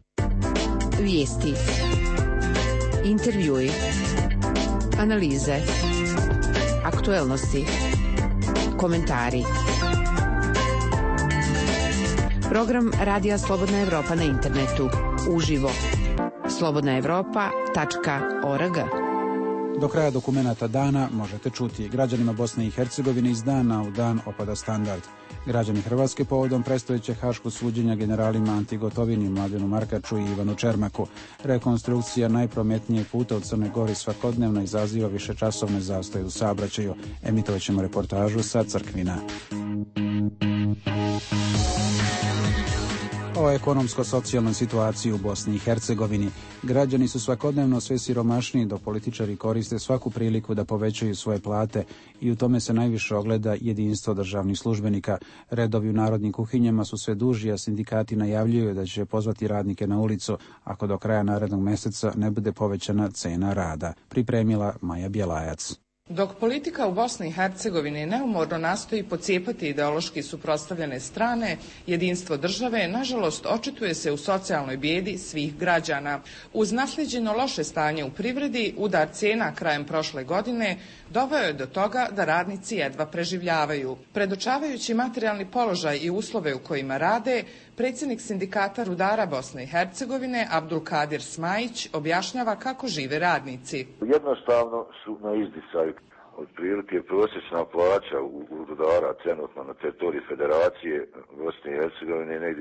Vijesti, intervjui, analize, aktuelnosti, komentari. Program Radija Slobodna Evropa na internetu, uživo, slobodna evropa tačka org. Do kraja dokumenata dana možete čuti: građanima Bosne i Hercegovine iz dana u dan opada standard. Građani Hrvatske povodom predstojećeg haškog suđenja generalima Anti Gotovini, Mladenu Markaču i Ivanu Čermaku. Rekonstrukcija najprometnijeg puta u Crnoj Gori svakodnevno izaziva višečasovne zastoje u saobraćaju. Emitovat ćemo reportažu sa Crkvina. O ekonomsko-socijalnoj situaciji u Bosni i Hercegovini. Građani su svakodnevno sve siromašniji, dok političari koriste svaku priliku da povećaju svoje plate i u tome se najviše ogleda jedinstvo državnih službenika. Redovi u narodnim kuhinjama su sve duži, a sindikati najavljuju da će pozvati radnike na ulicu ako do kraja narednog meseca ne bude povećana cena rada. Pripremila Maja Bjelajac. Dok politika u Bosni i Hercegovini neumorno nastoji pocijepati ideološki suprotstavljene strane, jedinstvo države, nažalost, očituje se u socijalnoj bijedi svih građana. Uz naslijeđeno loše stanje u privredi, udar cijena krajem prošle godine doveo je do toga da radnici jedva preživljavaju. Predočavajući materijalni položaj i uslove u kojima rade, predsjednik sindikata rudara Bosne i Hercegovine, Abdulkadir Smajić, objašnjava kako žive radnici. Jednostavno su na izdisaju. Otprilike prosječna plaća u, u rudara trenutno na teritoriji Federacije Bosne i Hercegovine negdje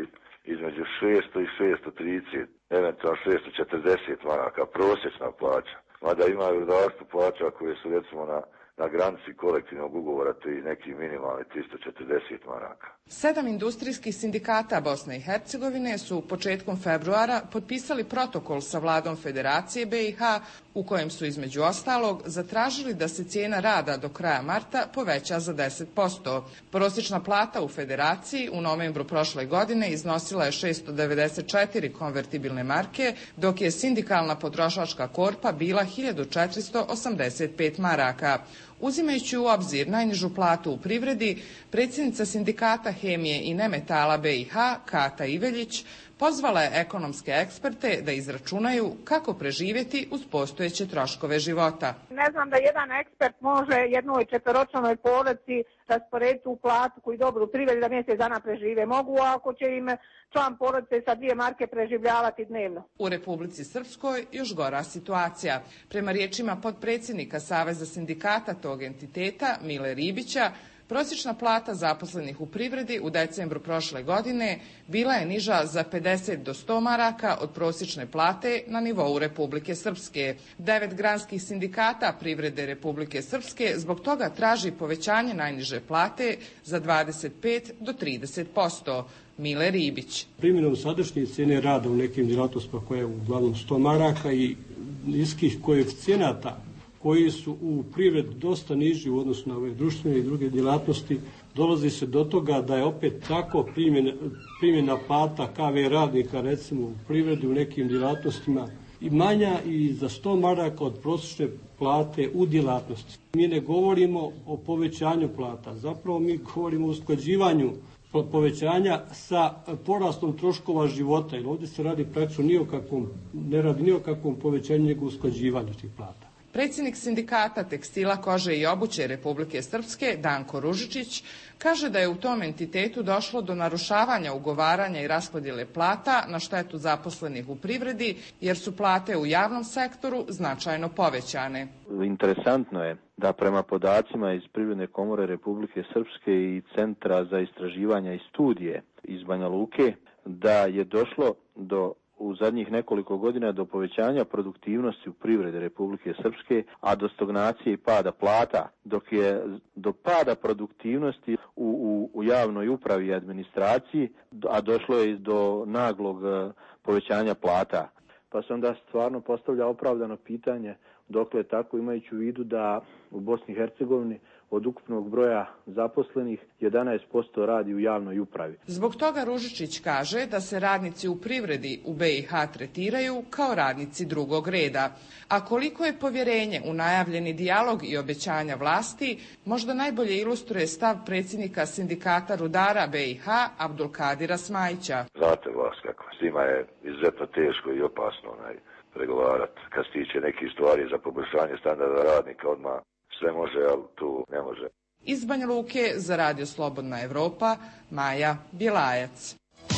između šesto i šesto trideset, eventualno šesto četrdeset maraka, prosječna plaća. Mada ima u rudarstvu plaća koje su recimo na, na granici kolektivnog ugovora, to je neki minimalni tristo četrdeset maraka. Sedam industrijskih sindikata Bosne i Hercegovine su početkom februara potpisali protokol sa vladom Federacije B i H u kojem su između ostalog zatražili da se cijena rada do kraja marta poveća za deset posto. Prosječna plata u Federaciji u novembru prošle godine iznosila je šesto devedeset četiri konvertibilne marke, dok je sindikalna potrošačka korpa bila hiljadu četiristo osamdeset pet maraka. Uzimajući u obzir najnižu platu u privredi, predsjednica sindikata Hemije i Nemetala B i H, Kata Iveljić, pozvala je ekonomske eksperte da izračunaju kako preživjeti uz postojeće troškove života. Ne znam da jedan ekspert može jednoj četveročlanoj porodici rasporediti u platu koji dobro u privredi da mjesec dana prežive. Mogu ako će im član porodice sa dvije marke preživljavati dnevno. U Republici Srpskoj još gora situacija. Prema riječima potpredsjednika Saveza sindikata tog entiteta, Mile Ribića, prosječna plata zaposlenih u privredi u decembru prošle godine bila je niža za pedeset do sto maraka od prosječne plate na nivou Republike Srpske. Devet granskih sindikata privrede Republike Srpske zbog toga traži povećanje najniže plate za dvadeset pet do trideset posto. Mile Ribić. Primjenom sadašnje cijene rada u nekim djelatnostima koje je uglavnom sto maraka i niskih koeficijenata koji su u privredi dosta niži u odnosu na ove društvene i druge djelatnosti, dolazi se do toga da je opet tako primjena, primjena plata K V radnika recimo u privredi u nekim djelatnostima i manja i za sto maraka od prosječne plate u djelatnosti. Mi ne govorimo o povećanju plata, zapravo mi govorimo o usklađivanju povećanja sa porastom troškova života, jer ovdje se radi praktično ni o kakvom, ne radi ni o kakvom povećanju nego usklađivanju tih plata. Predsjednik sindikata tekstila, kože i obuće Republike Srpske, Danko Ružičić, kaže da je u tom entitetu došlo do narušavanja ugovaranja i raspodjele plata na štetu zaposlenih u privredi, jer su plate u javnom sektoru značajno povećane. Interesantno je da prema podacima iz Privredne komore Republike Srpske i Centra za istraživanja i studije iz Banja Luke, da je došlo do u zadnjih nekoliko godina do povećanja produktivnosti u privredi Republike Srpske, a do stagnacije i pada plata, dok je do pada produktivnosti u, u, u javnoj upravi i administraciji, a došlo je do naglog povećanja plata. Pa se onda stvarno postavlja opravdano pitanje dokle tako, imajući u vidu da u Bosni i Hercegovini od ukupnog broja zaposlenih jedanaest posto radi u javnoj upravi. Zbog toga Ružičić kaže da se radnici u privredi u B i H tretiraju kao radnici drugog reda. A koliko je povjerenje u najavljeni dijalog i obećanja vlasti, možda najbolje ilustruje stav predsjednika sindikata rudara B i H, Abdulkadira Smajića. Znate vas kako, s njima je izuzetno teško i opasno onaj, pregovarati. Kad se tiče nekih stvari za poboljšanje standarda radnika, odmah sve može, ali tu ne može. Iz Banja Luke za Radio Slobodna Evropa, Maja Bjelajac.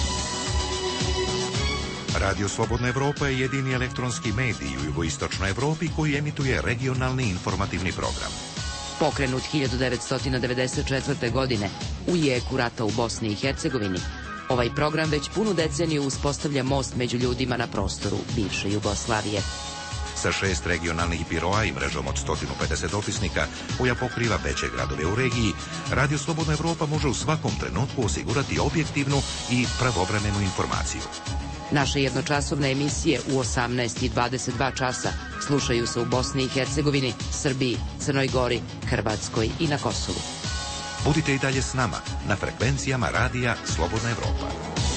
Radio Slobodna Evropa je jedini elektronski medij u jugoistočnoj Evropi koji emituje regionalni informativni program. Pokrenut hiljadu devetsto devedeset četvrte. godine u jeku rata u Bosni i Hercegovini, ovaj program već punu deceniju uspostavlja most među ljudima na prostoru bivše Jugoslavije. Sa šest regionalnih biroa i mrežom od sto pedeset dopisnika, koja pokriva veće gradove u regiji, Radio Slobodna Evropa može u svakom trenutku osigurati objektivnu i pravovremenu informaciju. Naše jednočasovne emisije u osamnaest i dvadeset dva časa slušaju se u Bosni i Hercegovini, Srbiji, Crnoj Gori, Hrvatskoj i na Kosovu. Budite i dalje s nama na frekvencijama Radija Slobodna Evropa.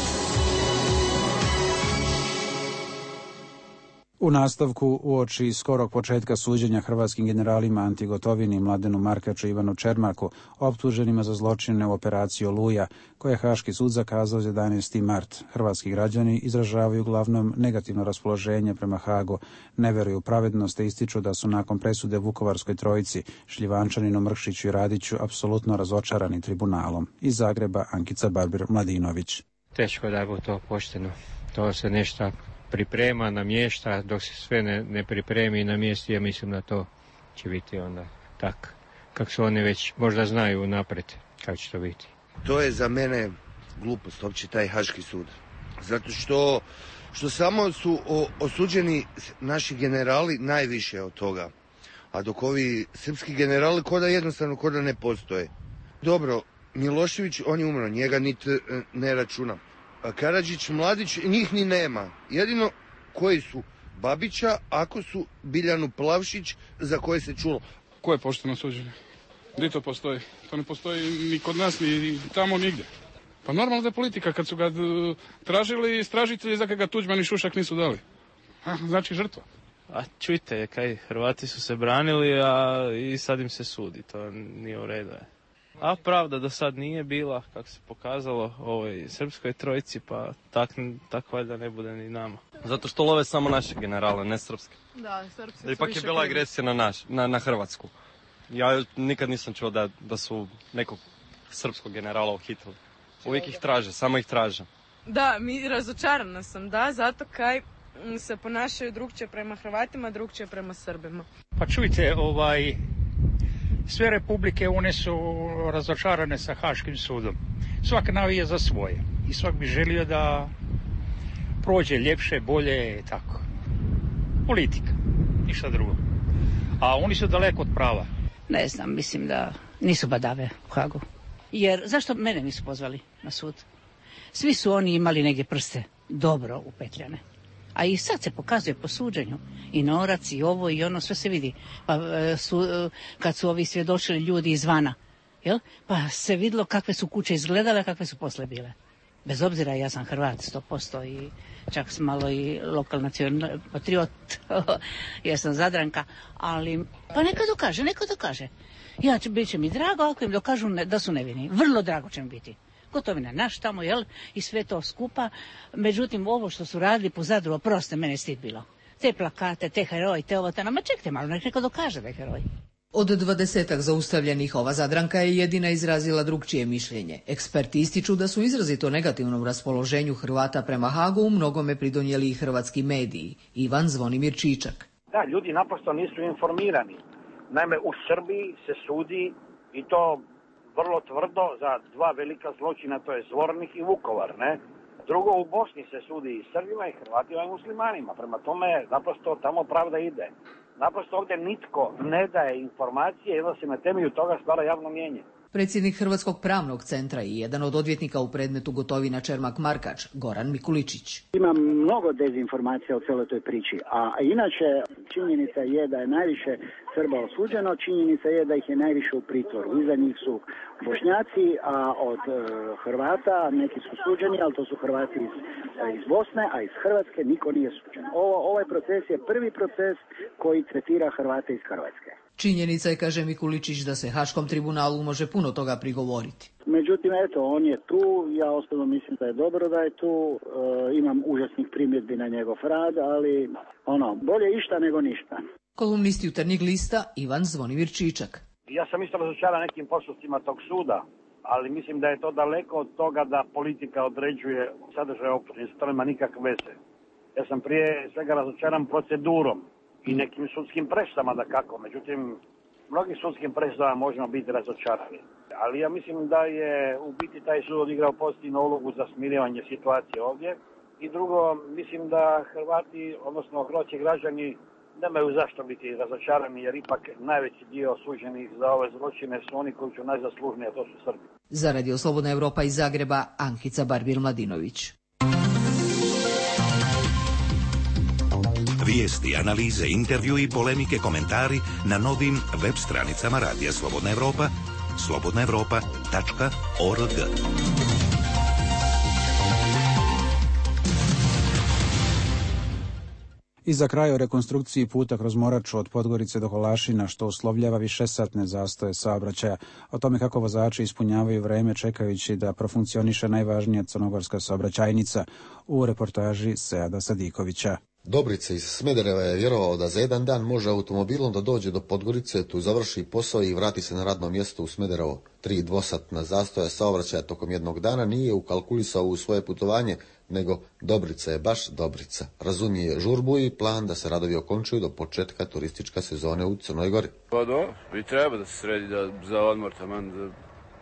U nastavku, uoči skorog početka suđenja hrvatskim generalima Anti Gotovini, Mladenu Markaču i Ivanu Čermaku, optuženima za zločine u operaciji Oluja, koje je Haški sud zakazao za jedanaesti mart, hrvatski građani izražavaju uglavnom negativno raspoloženje prema Hagu, ne veruju u pravednost te ističu da su nakon presude Vukovarskoj trojici, Šljivančaninu, Mrkšiću i Radiću, apsolutno razočarani tribunalom. Iz Zagreba, Ankica Barbir-Mladinović. Teško da je to pošteno. To se nešto priprema, namješta, dok se sve ne, ne pripremi i namjesti, ja mislim da to će biti onda tak, kako su oni već možda znaju napred kako će to biti. To je za mene glupost, uopće taj Haški sud. Zato što, što samo su o, osuđeni naši generali najviše od toga. A dok ovi srpski generali koda jednostavno koda ne postoje. Dobro, Milošević, on je umro, njega nit ne računam. Karadžić, Mladić, njih ni nema. Jedino koji su Babića, ako su Biljanu Plavšić, za koje se čulo. Ko je pošteno suđenje? Gdje to postoji? To ne postoji ni kod nas, ni tamo, nigdje. Pa normalno da je politika, kad su ga tražili istražitelji, za ga Tuđman i Šušak nisu dali. A, znači žrtva. A čujte, kaj, Hrvati su se branili, a i sad im se sudi, to nije u redu. A pravda do sad nije bila, kako se pokazalo, ovoj srpskoj trojici, pa tak, tak valjda ne bude ni nama. Zato što love samo naše generale, ne srpske. Da, srpske. Ipak je bila agresija na, naš, na, na Hrvatsku. Ja nikad nisam čuo da, da su nekog srpskog generala uhitili. Uvijek ih traže, samo ih traže. Da, mi razočarana sam, da, zato kaj se ponašaju drugčije prema Hrvatima, drugčije prema Srbima. Pa čujte, ovaj, sve republike one su razočarane sa Haškim sudom. Svak navija za svoje i svak bi želio da prođe ljepše, bolje, tako. Politika, ništa drugo. A oni su daleko od prava. Ne znam, mislim da nisu badave u Hagu. Jer zašto mene nisu pozvali na sud? Svi su oni imali negdje prste dobro upetljane. A i sad se pokazuje po suđenju. I norac, i ovo, i ono, sve se vidi. Pa su, kad su ovi svjedočili ljudi izvana, jel? Pa se vidjelo kakve su kuće izgledale, kakve su posle bile. Bez obzira, ja sam Hrvat, sto posto, i čak sam malo i lokalna patriot, jer sam Zadranka, ali pa neka dokaže, neka dokaže. Ja će, bit će mi drago ako im dokažu ne, da su nevini. Vrlo drago će mi biti. Gotovina naš tamo, jel? I sve to skupa. Međutim, ovo što su radili po Zadru, oproste, mene stid bilo. Te plakate, te heroji, te ovo, tamo, ma čekajte malo, nek neko dokaže da je heroj. Od dvadesetak zaustavljenih ova Zadranka je jedina izrazila drugčije mišljenje. Eksperti ističu da su izrazito negativnom raspoloženju Hrvata prema Hagu u mnogome pridonijeli i hrvatski mediji. Ivan Zvonimir Čičak. Da, ljudi naprosto nisu informirani. Naime, u Srbiji se sudi i to vrlo tvrdo za dva velika zločina, to je Zvornik i Vukovar, ne? Drugo, u Bosni se sudi i Srbima i Hrvatima i muslimanima. Prema tome, naprosto tamo pravda ide. Naprosto ovdje nitko ne daje informacije i da se na temelju toga stvara javno mnijenje. Predsjednik Hrvatskog pravnog centra i jedan od odvjetnika u predmetu Gotovina Čermak Markač, Goran Mikuličić. Ima mnogo dezinformacija o cijeloj toj priči, a inače činjenica je da je najviše Srba osuđeno, činjenica je da ih je najviše u pritvoru. Iza njih su Bošnjaci, a od e, Hrvata neki su suđeni, ali to su Hrvati iz, iz Bosne, a iz Hrvatske niko nije suđen. Ovo, ovaj proces je prvi proces koji tretira Hrvate iz Hrvatske. Činjenica je, kaže Mikuličić, da se Haškom tribunalu može puno toga prigovoriti. Međutim, eto, on je tu, ja osobno mislim da je dobro da je tu, e, imam užasnih primjedbi na njegov rad, ali ono, bolje išta nego ništa. Kolumnist Jutarnjeg lista Ivan Zvonimir Čičak. Ja sam isto razočaran nekim postupcima tog suda, ali mislim da je to daleko od toga da politika određuje sadržaj optužnice, to nema nikakve veze. Ja sam prije svega razočaran procedurom i nekim sudskim presudama da kako, međutim, mnogim sudskim presudama možemo biti razočarani. Ali ja mislim da je u biti taj sud odigrao pozitivnu ulogu za smirivanje situacije ovdje. I drugo, mislim da Hrvati, odnosno hrvatski građani, nemaju zašto biti razočarani, jer ipak najveći dio osuđenih za ove zločine su oni koji su najzaslužniji, a to su Srbi. Za Radio Slobodna Evropa iz Zagreba, Ankica Barbil-Mladinović. Vijesti, analize, intervju i polemike, komentari na novim web stranicama Radija Slobodna Evropa, slobodna evropa tačka org. I za kraj o rekonstrukciji puta kroz Moraču od Podgorice do Holašina, što uslovljava višesatne zastoje saobraćaja. O tome kako vozači ispunjavaju vreme čekajući da profunkcioniše najvažnija crnogorska saobraćajnica, u reportaži Seada Sadikovića. Dobrica iz Smedereva je vjerovao da za jedan dan može automobilom da dođe do Podgorice, tu završi posao i vrati se na radno mjesto u Smederevo. Tri dvosatna zastoja saobraćaja tokom jednog dana nije ukalkulisao u svoje putovanje, nego Dobrica je baš Dobrica. Razumije žurbu i plan da se radovi okončuju do početka turističke sezone u Crnoj Gori. Pa do, i treba da se sredi da, za odmor taman, da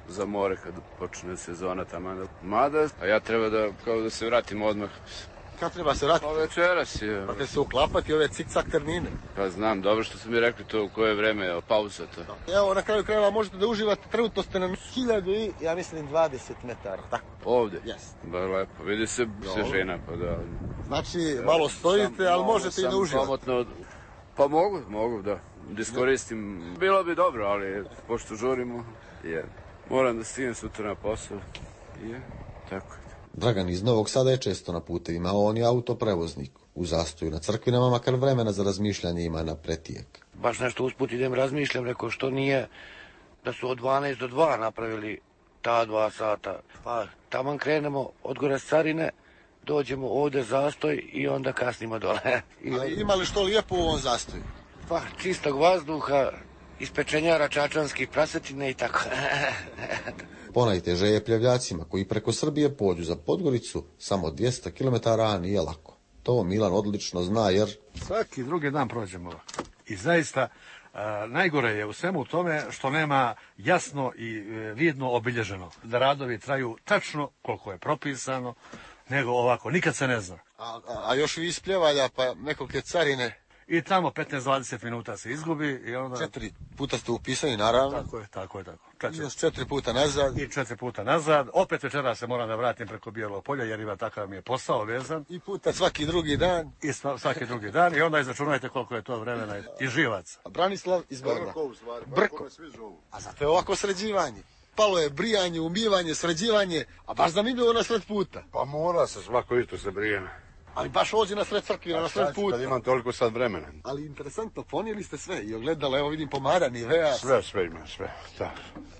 za more kad počne sezona tamo. Mada, a ja treba da, kao da se vratim odmah. Kad treba se vratiti? Pa večeras je. Pa te se uklapati ove cik-cak termine. Pa znam, dobro što su mi rekli to u koje vreme je pauza to. Evo, na kraju krajeva možete da uživate, trenutno ste na hiljadu i, ja mislim, dvadeset metara, tako? Ovde? Jeste. Ba lepo, vidi se svežina, pa da. Znači, malo stojite, sam, ali možete i da uživate. Pamotno, pa mogu, mogu da, da iskoristim. Bilo bi dobro, ali pošto žurimo, je. Moram da stignem sutra na posao, je, tako je. Dragan iz Novog Sada je često na putevima, a on je autoprevoznik. U zastoju na crkvinama, makar vremena za razmišljanje ima na pretijek. Baš nešto usput idem razmišljam, rekao što nije da su od dvanaest do dva napravili ta dva sata. Pa taman krenemo od gore s carine, dođemo ovde zastoj i onda kasnimo dole. I onda... Ima li što lijepo u ovom zastoju? Pa čistog vazduha, ispečenjara čačanskih prasetine i tako. Ponajteže je pljavljacima koji preko Srbije pođu za Podgoricu samo dvjesto kilometara, a nije lako. To Milan odlično zna jer... Svaki drugi dan prođemo ovako. I zaista a, najgore je u svemu tome što nema jasno i e, vidno obilježeno. Da radovi traju tačno koliko je propisano, nego ovako, nikad se ne zna. A, a, a još vi ispljevanja, pa nekolike carine... I tamo petnaest do dvadeset minuta se izgubi i onda... Četiri puta ste upisani, naravno. Tako je, tako je, tako. Četiri. I još četiri puta nazad. I četiri puta nazad. Opet večera se moram da vratim preko Bijelog polja, jer ima takav mi je posao vezan. I puta svaki drugi dan. I svaki drugi dan. I onda izračunajte koliko je to vremena i živaca. Branislav iz Borna. Brko. A zato je ovako sređivanje. Palo je brijanje, umivanje, sređivanje, a baš zanimljivo na sred puta. Pa mora se svako isto se brijeme. Ali baš ovdje na sred crkvina, na sred puta. Kad imam toliko sad vremena. Ali interesantno, ponijeli ste sve i ogledala, evo vidim pomara, nivea. Sve, sve ima, sve, tako.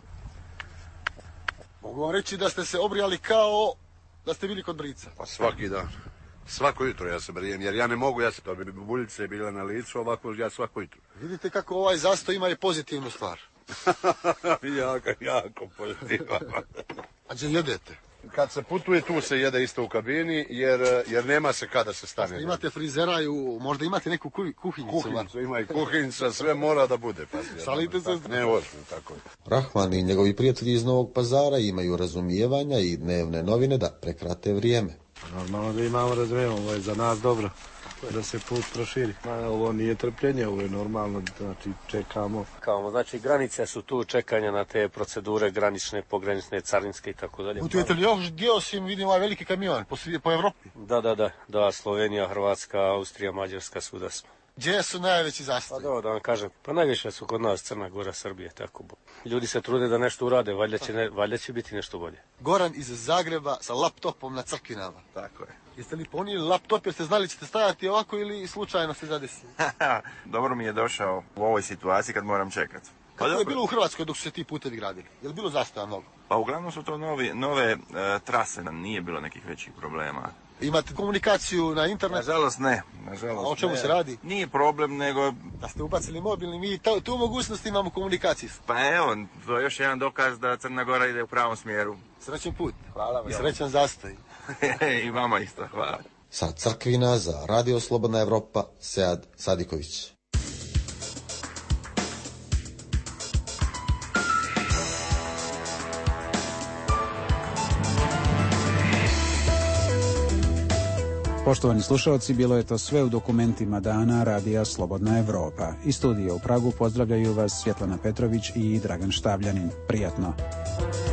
Mogu vam reći da ste se obrijali kao da ste bili kod brica. Pa svaki dan. Svako jutro ja se brijem, jer ja ne mogu, ja se to bi buljice bile na licu, ovako ja svako jutro. Vidite kako ovaj zastoj ima i pozitivnu stvar. jako, jako pozitivno. A gdje jedete? Kad se putuje, tu se jede isto u kabini, jer, jer nema se kada se stane. Imate frizera i u, možda imate neku kuhinjicu. Kuhinjicu, ima i kuhinjica, sve mora da bude. Pa, Šalite se? Ne, ozbiljno, tako je. Rahman i njegovi prijatelji iz Novog Pazara imaju razumijevanja i dnevne novine da prekrate vrijeme. Normalno da imamo razumijevanje, ovo je za nas dobro, da se put proširi. Ovo nije trpljenje, ovo je normalno, znači čekamo. Kao, znači granice su tu, čekanja na te procedure granične, pogranične, carinske i tako dalje. Putujete li još gdje osim, vidim ovaj veliki kamion, po, po Evropi? Da, da, da, da, Slovenija, Hrvatska, Austrija, Mađarska, svuda smo. Gdje su najveći zastoji? Pa da, da vam kažem, pa najviše su kod nas Crna Gora, Srbije, tako. Ljudi se trude da nešto urade, valjda će, ne, valjda će biti nešto bolje. Goran iz Zagreba sa laptopom na crkvinama. Tako je. Jeste li ponijeli laptop jer ste znali ćete stajati ovako ili slučajno se zadesili? Dobro mi je došao u ovoj situaciji kad moram čekati. Kako je bilo u Hrvatskoj dok su se ti putevi gradili? Je li bilo zastoja mnogo? Pa uglavnom su to novi, nove e, trase, nije bilo nekih većih problema. Imate komunikaciju na internetu? Nažalost ne. Nažalost, a o čemu ne. se radi? Nije problem, nego... Da ste ubacili mobilni, mi ta, tu mogućnost imamo komunikaciju. Pa evo, to je još jedan dokaz da Crna Gora ide u pravom smjeru. Srećan put. Hvala vam. I srećan zastoj. I vama isto, hvala. Sa Crkvina za Radio Slobodna Evropa, Sead Sadiković. Poštovani slušalci, bilo je to sve u dokumentima dana Radija Slobodna Evropa. Iz studija u Pragu pozdravljaju vas Svjetlana Petrović i Dragan Štavljanin. Prijatno.